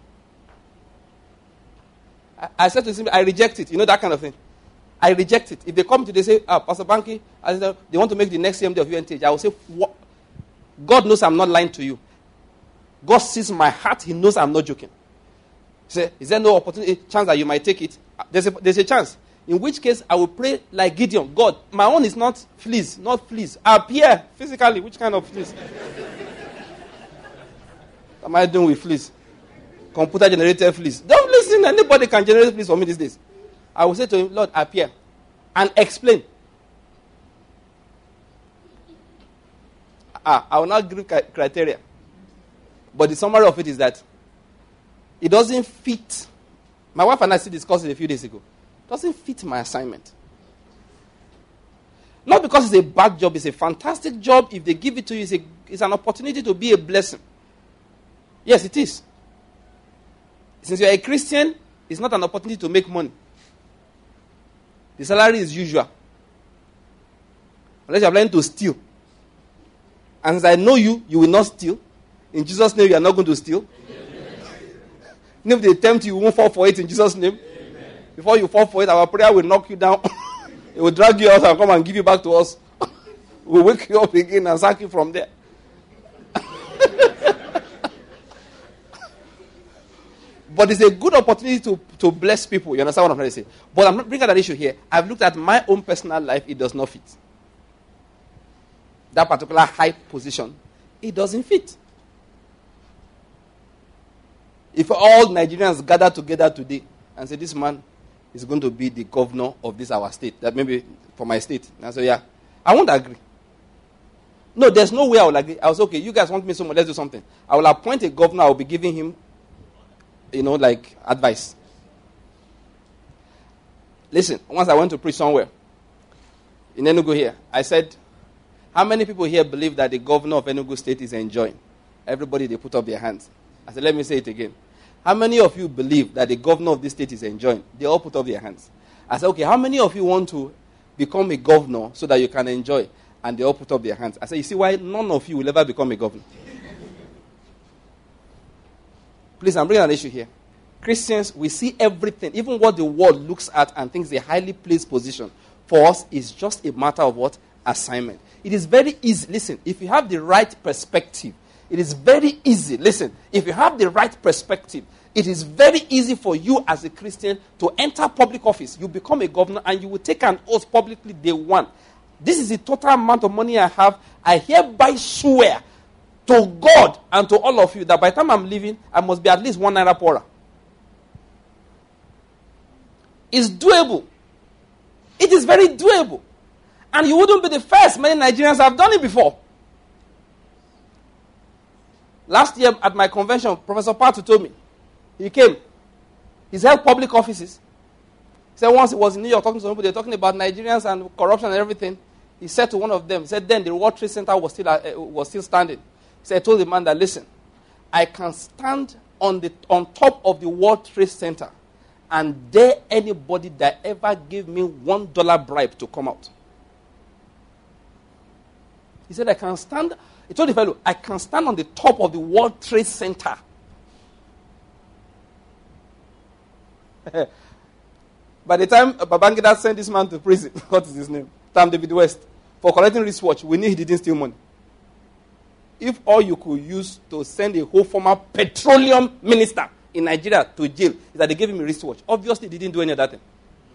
I, I said to him, I reject it. You know, that kind of thing. I reject it. If they come to they say, ah, Pastor Banky, I said, they want to make the next C M D of U N T H. I will say, what? God knows I'm not lying to you. God sees my heart. He knows I'm not joking. He said, is there no opportunity, chance that you might take it? There's a, there's a chance. In which case, I will pray like Gideon. God, my own is not fleas, not fleas. Appear physically. Which kind of fleas? What am I doing with fleas? Computer-generated fleas. Don't listen. Anybody can generate fleas for me these days. I will say to him, Lord, appear and explain. Ah, I will not give criteria. But the summary of it is that it doesn't fit. My wife and I still discussed it a few days ago. It doesn't fit my assignment. Not because it's a bad job. It's a fantastic job. If they give it to you, it's, a, it's an opportunity to be a blessing. Yes, it is. Since you're a Christian, it's not an opportunity to make money. The salary is usual. Unless you're planning to steal. And since I know you, you will not steal. In Jesus' name, you are not going to steal. If they tempt you, you won't fall for it in Jesus' name. Amen. Before you fall for it, our prayer will knock you down. It will drag you out and come and give you back to us. We'll wake you up again and sack you from there. But it's a good opportunity to, to bless people. You understand what I'm trying to say? But I'm not bringing that issue here. I've looked at my own personal life. It does not fit. That particular high position, it doesn't fit. If all Nigerians gather together today and say, this man is going to be the governor of this our state, that maybe for my state. And I say, yeah, I won't agree. No, there's no way I will agree. I was okay, you guys want me so much, let's do something. I will appoint a governor, I will be giving him, you know, like advice. Listen, once I went to preach somewhere, in Enugu here, I said, how many people here believe that the governor of Enugu state is enjoying? Everybody, they put up their hands. I said, let me say it again. How many of you believe that the governor of this state is enjoying? They all put up their hands. I said, okay, how many of you want to become a governor so that you can enjoy? And they all put up their hands. I said, you see why none of you will ever become a governor? Please, I'm bringing an issue here. Christians, we see everything, even what the world looks at and thinks a highly placed position. For us, is just a matter of what? Assignment. It is very easy. Listen, if you have the right perspective, it is very easy. Listen, if you have the right perspective, it is very easy for you as a Christian to enter public office. You become a governor and you will take an oath publicly day one. This is the total amount of money I have. I hereby swear to God and to all of you that by the time I'm leaving, I must be at least one naira poorer. It's doable. It is very doable. And you wouldn't be the first. Many Nigerians have done it before. Last year at my convention, Professor Patu told me. He came. He's held public offices. He said once he was in New York talking to some people, they were talking about Nigerians and corruption and everything. He said to one of them, he said then the World Trade Center was still, uh, was still standing. He said, I told the man that, listen, I can stand on, the, on top of the World Trade Center and dare anybody that ever gave me one dollar bribe to come out. He said, I can stand, he told the fellow, I can stand on the top of the World Trade Center. By the time Babangida sent this man to prison, what is his name? Tam David West, for collecting wristwatch, we knew he didn't steal money. If all you could use to send a whole former petroleum minister in Nigeria to jail is that they gave him a wristwatch, obviously they didn't do any of that thing.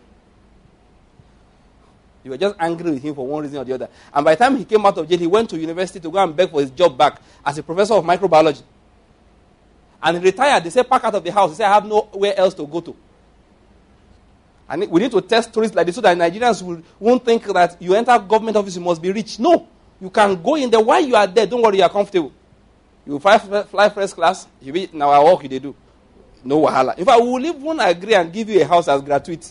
You were just angry with him for one reason or the other. And by the time he came out of jail, he went to university to go and beg for his job back as a professor of microbiology. And he retired. They said, pack out of the house. He said, I have nowhere else to go to. And we need to test stories like this so that Nigerians will, won't think that you enter government office, you must be rich. No. You can go in there. While you are there, don't worry, you are comfortable. You fly, fly first class. You be, now I work, they do. No wahala. In fact, we will even agree and give you a house as gratuity.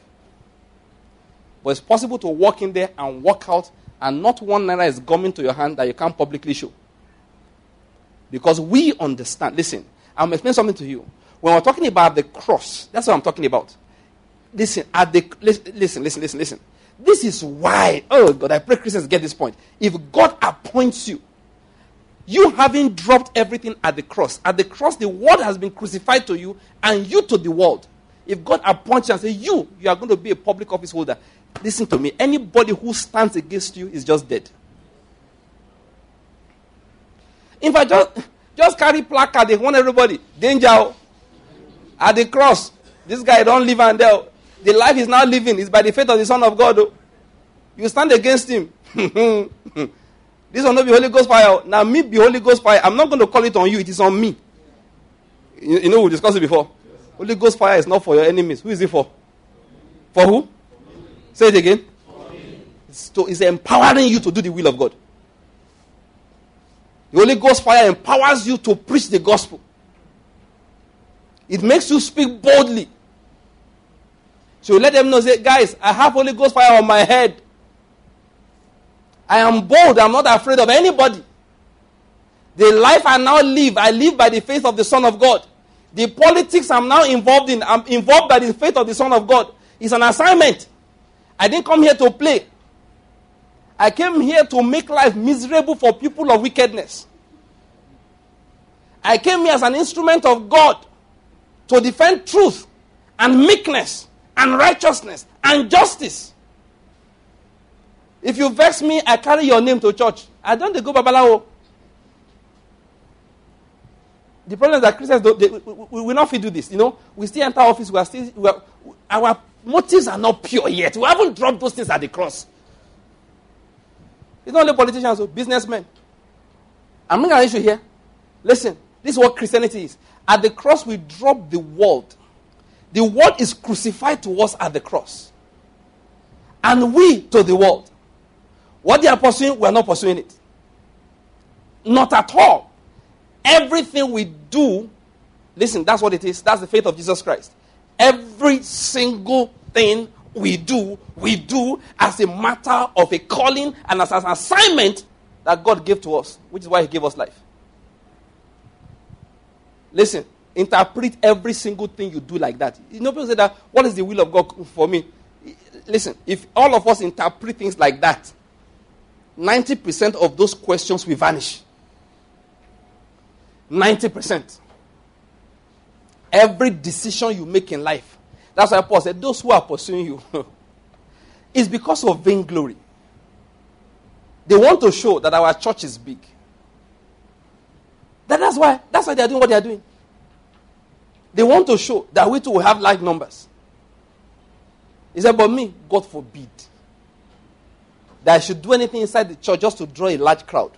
But it's possible to walk in there and walk out, and not one naira is coming to your hand that you can't publicly show. Because we understand. Listen, I'm explaining something to you. When we're talking about the cross, that's what I'm talking about. Listen, at the listen, listen, listen, listen, listen. This is why, oh God, I pray Christians get this point. If God appoints you, you having dropped everything at the cross. At the cross, the world has been crucified to you, and you to the world. If God appoints you and says, you, you are going to be a public office holder. Listen to me. Anybody who stands against you is just dead. If I just, just carry placard, they want everybody. Danger. At the cross, this guy don't live and there. The life he's now living is by the faith of the Son of God. You stand against him. This will not be Holy Ghost fire. Now me be Holy Ghost fire. I'm not going to call it on you. It is on me. You, you know we discussed it before. Holy Ghost fire is not for your enemies. Who is it for? For who? Say it again. It's, to, it's empowering you to do the will of God. The Holy Ghost fire empowers you to preach the gospel. It makes you speak boldly. So let them know, say, guys, I have Holy Ghost fire on my head. I am bold. I'm not afraid of anybody. The life I now live, I live by the faith of the Son of God. The politics I'm now involved in, I'm involved by the faith of the Son of God. It's an assignment. I didn't come here to play. I came here to make life miserable for people of wickedness. I came here as an instrument of God to defend truth and meekness and righteousness and justice. If you vex me, I carry your name to church. I don't they go babalawo. The problem is that Christians don't, they, we, we will not fit do this. You know, we still enter office. We are still we are, our motives are not pure yet. We haven't dropped those things at the cross. It's not only politicians, so businessmen. I'm making an issue here. Listen, this is what Christianity is. At the cross, we drop the world. The world is crucified to us at the cross. And we to the world. What they are pursuing, we are not pursuing it. Not at all. Everything we do, listen, that's what it is. That's the faith of Jesus Christ. Every single thing we do, we do as a matter of a calling and as an assignment that God gave to us, which is why he gave us life. Listen, interpret every single thing you do like that. You know, people say that, what is the will of God for me? Listen, if all of us interpret things like that, ninety percent of those questions will vanish. ninety percent. Every decision you make in life. That's why Paul said, those who are pursuing you, it's because of vainglory. They want to show that our church is big. That, that's why that's why they are doing what they are doing. They want to show that we too will have like numbers. He said, but me, God forbid that I should do anything inside the church just to draw a large crowd.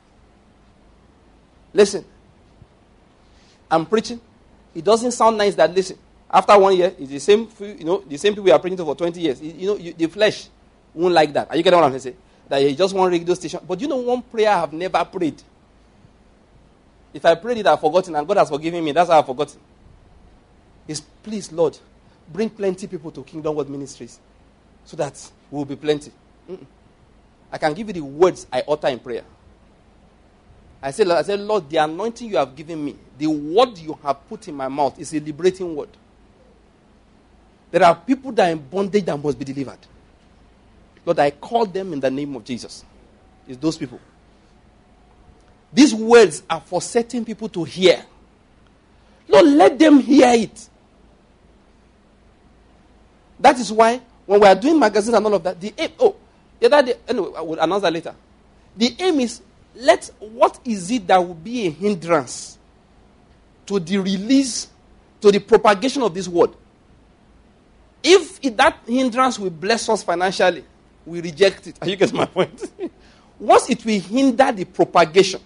Listen, I'm preaching. It doesn't sound nice that, listen, after one year, it's the same, you know, the same people we are preaching to for twenty years. You know, you, the flesh won't like that. Are you getting what I'm trying to say? That you just want radio station. But you know, one prayer I have never prayed. If I prayed it, I've forgotten, and God has forgiven me. That's how I've forgotten. Is, please, Lord, bring plenty people to Kingdom World Ministries so that we will be plenty. Mm-mm. I can give you the words I utter in prayer. I said, I said, Lord, the anointing you have given me, the word you have put in my mouth is a liberating word. There are people that are in bondage that must be delivered. Lord, I call them in the name of Jesus. It's those people. These words are for certain people to hear. Lord, let them hear it. That is why when we are doing magazines and all of that, the aim, oh, the other day, anyway, I will announce that later. The aim is, let, what is it that will be a hindrance to the release, to the propagation of this word? If it, that hindrance will bless us financially, we reject it. Are you getting my point? Once it will hinder the propagation.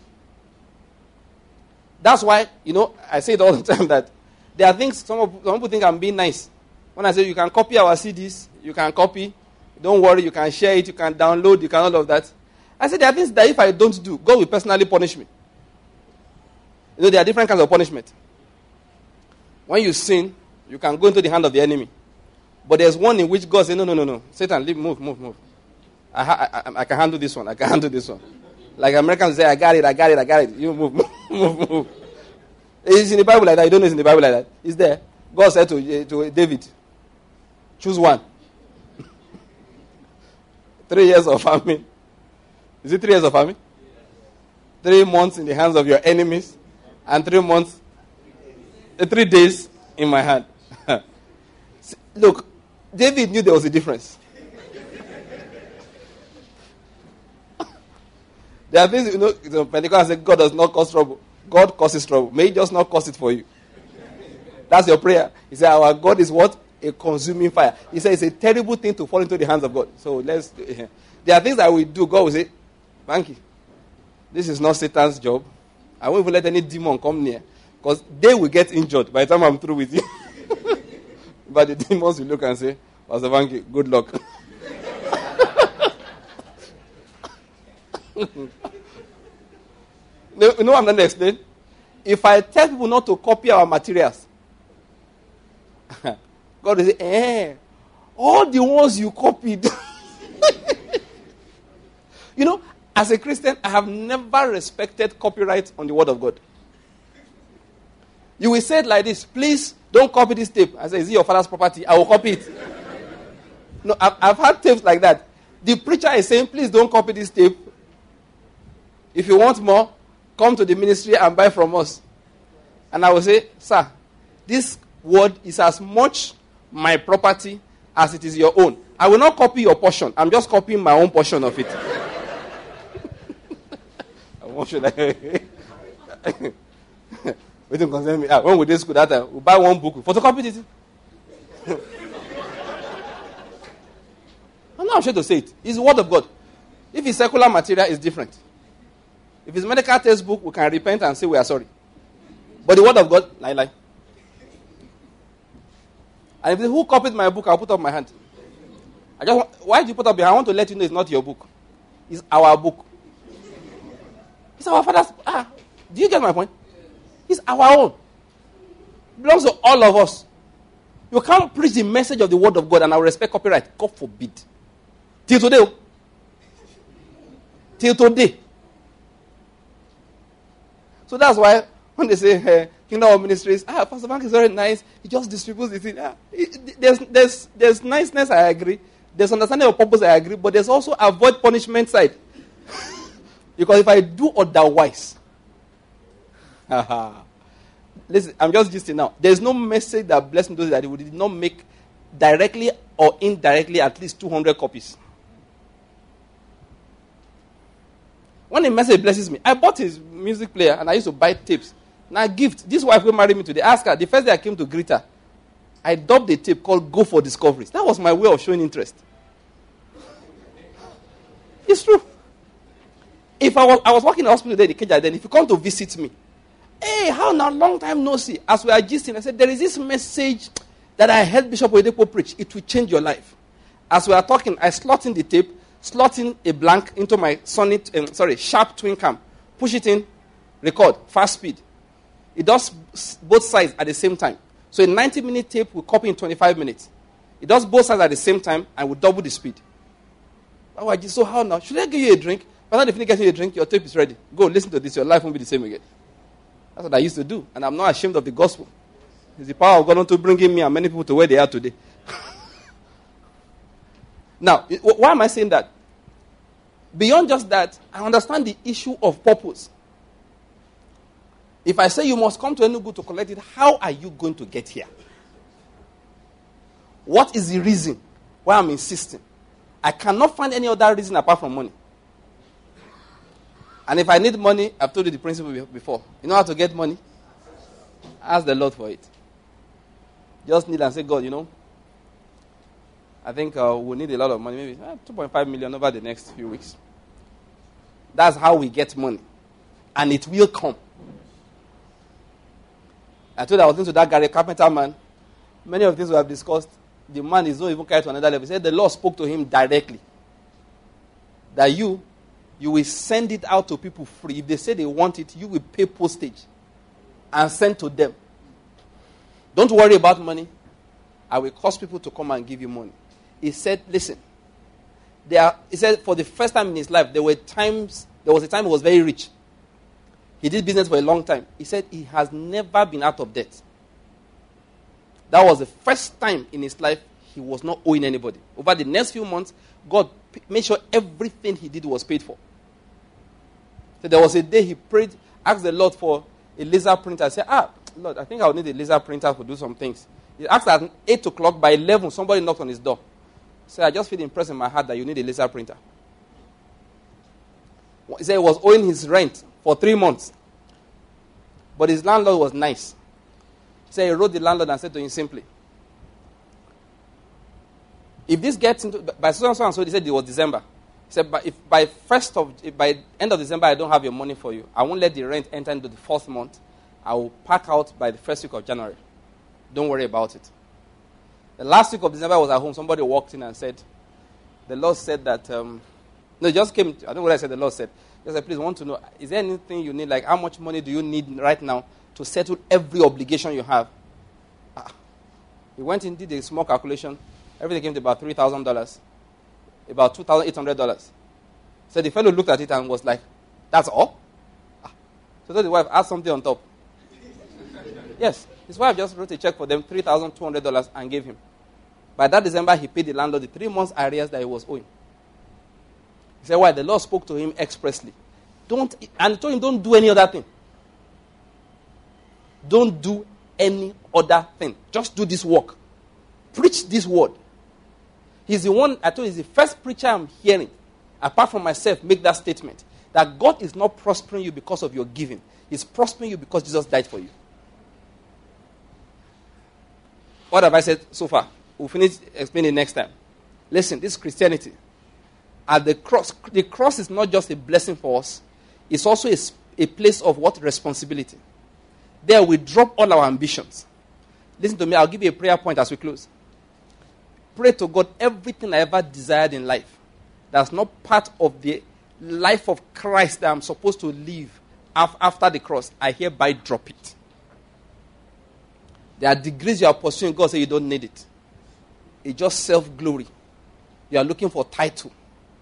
That's why, you know, I say it all the time that there are things, some, of, some people think I'm being nice. When I say you can copy our C Ds, you can copy, don't worry, you can share it, you can download, you can all of that. I said there are things that if I don't do, God will personally punish me. You know, there are different kinds of punishment. When you sin, you can go into the hand of the enemy. But there's one in which God says, no, no, no, no. Satan, leave, move, move, move. I, ha- I, I, I can handle this one. I can handle this one. Like Americans say, I got it, I got it, I got it. You move, move, move, move. It's in the Bible like that. You don't know it's in the Bible like that. It's there. God said to, to David, choose one. Three years of famine. Is it three years of famine? Three months in the hands of your enemies, and three months, uh, three days in my hand. Look, David knew there was a difference. There are things, you know, Pentecost said God does not cause trouble. God causes trouble. May he just not cause it for you. That's your prayer. He said, our God is what? A consuming fire. He said it's a terrible thing to fall into the hands of God. So let's, uh, there are things that we do. God will say, thank you. This is not Satan's job. I won't even let any demon come near. Because they will get injured by the time I'm through with you. But the demons will look and say, Pastor Vanki, good luck. You know what I'm going to explain? If I tell people not to copy our materials, God will say, eh, all the ones you copied. You know, as a Christian, I have never respected copyright on the Word of God. You will say it like this, please don't copy this tape. I say, is it your father's property? I will copy it. No, I've, I've had tapes like that. The preacher is saying, please don't copy this tape. If you want more, come to the ministry and buy from us. And I will say, sir, this word is as much my property as it is your own. I will not copy your portion. I'm just copying my own portion of it. What should I? Wait don't concern me. Ah, when we did school that time, we buy one book, we photocopy it. I'm not ashamed to say it. It's the word of God. If it's secular material, it's different. If it's medical textbook, we can repent and say we are sorry. But the word of God, lie, lie. And if they, who copied my book, I'll put up my hand. I just want, why do you put up your hand? I want to let you know it's not your book. It's our book. It's our father's. Ah, do you get my point? It's our own. It belongs to all of us. You can't preach the message of the word of God and I will respect copyright. God forbid. Till today. Till today. So that's why when they say hey, Kingdom of Ministries, ah, Pastor Bank is very nice. He just distributes the thing. Ah, it, there's, there's, there's niceness, I agree. There's understanding of purpose, I agree. But there's also avoid punishment side. Because if I do otherwise, listen, I'm just gisting now. There's no message that blessing those that he did not make directly or indirectly at least two hundred copies. When a message blesses me, I bought his music player and I used to buy tapes. Now, gift. This wife will marry me today. Ask her. The first day I came to greet her, I dubbed a tape called Go for Discoveries. That was my way of showing interest. It's true. If I was I was working in the hospital today, the K J, then if you come to visit me, hey, how now, long time no see. As we are gisting, I said, there is this message that I heard Bishop Oyedepo preach. It will change your life. As we are talking, I slot in the tape, slot in a blank into my Sony, um, sorry, Sharp twin cam, push it in, record, fast speed. It does both sides at the same time. So a ninety minute tape will copy in twenty-five minutes. It does both sides at the same time and will double the speed. Oh, I just, so how now? Should I give you a drink? By the time they finish getting you a drink, your tape is ready. Go listen to this. Your life won't be the same again. That's what I used to do. And I'm not ashamed of the gospel. It's the power of God to bringing me and many people to where they are today. Now, why am I saying that? Beyond just that, I understand the issue of purpose. If I say you must come to Enugu to collect it, how are you going to get here? What is the reason why I'm insisting? I cannot find any other reason apart from money. And if I need money, I've told you the principle before. You know how to get money? Ask the Lord for it. Just kneel and say, God, you know, I think uh, we'll need a lot of money, maybe uh, two point five million over the next few weeks. That's how we get money. And it will come. I told you I was into that Gary Carpenter man. Many of things we have discussed, the man is not even carried to another level. He said the Lord spoke to him directly. That you, you will send it out to people free. If they say they want it, you will pay postage and send to them. Don't worry about money. I will cause people to come and give you money. He said, listen, there are, he said for the first time in his life, there were times There was a time he was very rich. He did business for a long time. He said he has never been out of debt. That was the first time in his life he was not owing anybody. Over the next few months, God made sure everything he did was paid for. So there was a day he prayed, asked the Lord for a laser printer. I said, ah, Lord, I think I will need a laser printer to do some things. He asked at eight o'clock. By eleven, somebody knocked on his door. He said, I just feel impressed in my heart that you need a laser printer. He said he was owing his rent for three months. But his landlord was nice. He said he wrote the landlord and said to him simply, if this gets into, by so and so and so, he said it was December. He said, but if by first of, if by end of December I don't have your money for you, I won't let the rent enter into the fourth month. I will pack out by the first week of January. Don't worry about it. The last week of December I was at home. Somebody walked in and said, the Lord said that, um, no, it just came, I don't know what I said the Lord said. He said, please, I want to know, is there anything you need, like how much money do you need right now to settle every obligation you have? Ah. He went in, did a small calculation. Everything came to about three thousand dollars. About two thousand eight hundred dollars. So the fellow looked at it and was like, that's all? Ah. So told the wife, add something on top. Yes. His wife just wrote a check for them, three thousand two hundred dollars, and gave him. By that December, he paid the landlord the three months arrears that he was owing. He said, why? The Lord spoke to him expressly. Don't, and told him, don't do any other thing. Don't do any other thing. Just do this work. Preach this word. He's the one, I told you, he's the first preacher I'm hearing, apart from myself, make that statement. That God is not prospering you because of your giving. He's prospering you because Jesus died for you. What have I said so far? We'll finish explaining next time. Listen, this is Christianity. At the cross, the cross is not just a blessing for us. It's also a, a place of what? Responsibility. There we drop all our ambitions. Listen to me, I'll give you a prayer point as we close. Pray to God everything I ever desired in life that's not part of the life of Christ that I'm supposed to live af- after the cross, I hereby drop it. There are degrees you are pursuing, God says you don't need it. It's just self-glory. You are looking for title.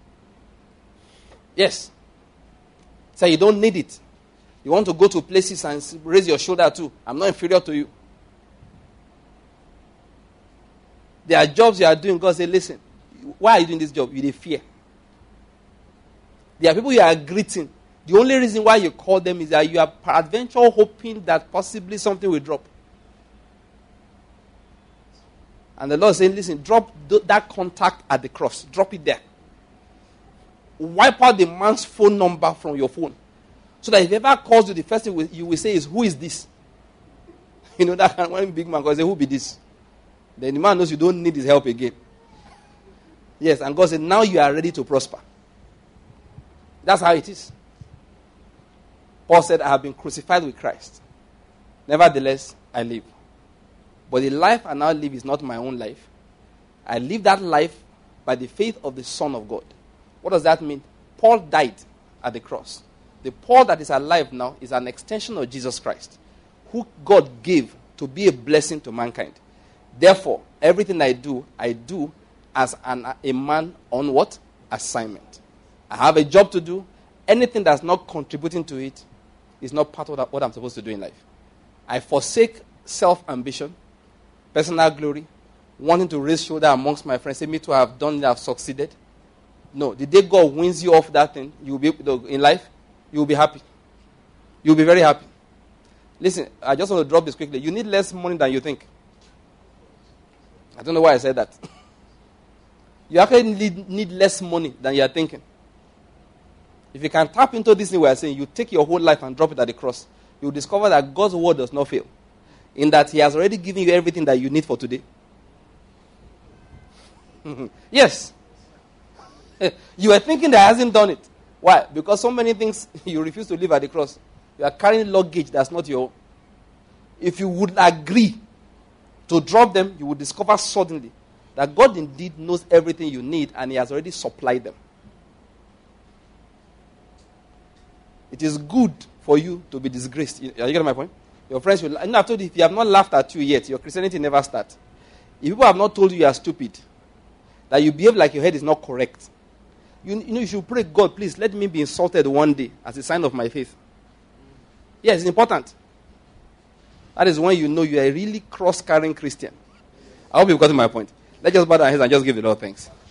Yes. So you don't need it. You want to go to places and raise your shoulder too. I'm not inferior to you. There are jobs you are doing. God says, listen, why are you doing this job? You need fear. There are people you are greeting. The only reason why you call them is that you are peradventure hoping that possibly something will drop. And the Lord is saying, listen, drop th- that contact at the cross. Drop it there. Wipe out the man's phone number from your phone. So that if he ever calls you, the first thing you will say is, who is this? You know, that kind one big man goes, who be this? Then the man knows you don't need his help again. Yes, and God said, now you are ready to prosper. That's how it is. Paul said, I have been crucified with Christ. Nevertheless, I live. But the life I now live is not my own life. I live that life by the faith of the Son of God. What does that mean? Paul died at the cross. The Paul that is alive now is an extension of Jesus Christ, who God gave to be a blessing to mankind. Therefore, everything I do, I do as an, a man on what? Assignment. I have a job to do. Anything that's not contributing to it is not part of what I'm supposed to do in life. I forsake self-ambition, personal glory, wanting to raise shoulder amongst my friends, say me to have done it, I've succeeded. No, the day God wins you off that thing, you will be in life, you will be happy. You will be very happy. Listen, I just want to drop this quickly. You need less money than you think. I don't know why I said that. You actually need, need less money than you are thinking. If you can tap into this thing we are saying, you take your whole life and drop it at the cross, you will discover that God's word does not fail. In that he has already given you everything that you need for today. Yes. You are thinking that hasn't done it. Why? Because so many things you refuse to leave at the cross. You are carrying luggage that's not your own. If you would agree to drop them, you will discover suddenly that God indeed knows everything you need and he has already supplied them. It is good for you to be disgraced. Are you getting my point? Your friends will. And I told you, if you have not laughed at you yet, your Christianity never starts. If people have not told you you are stupid, that you behave like your head is not correct, You, you know, you should pray, God, please let me be insulted one day as a sign of my faith. Yes, it's important. That is when you know you are a really cross-carrying Christian. I hope you've gotten my point. Let's just bow our heads and just give the Lord thanks.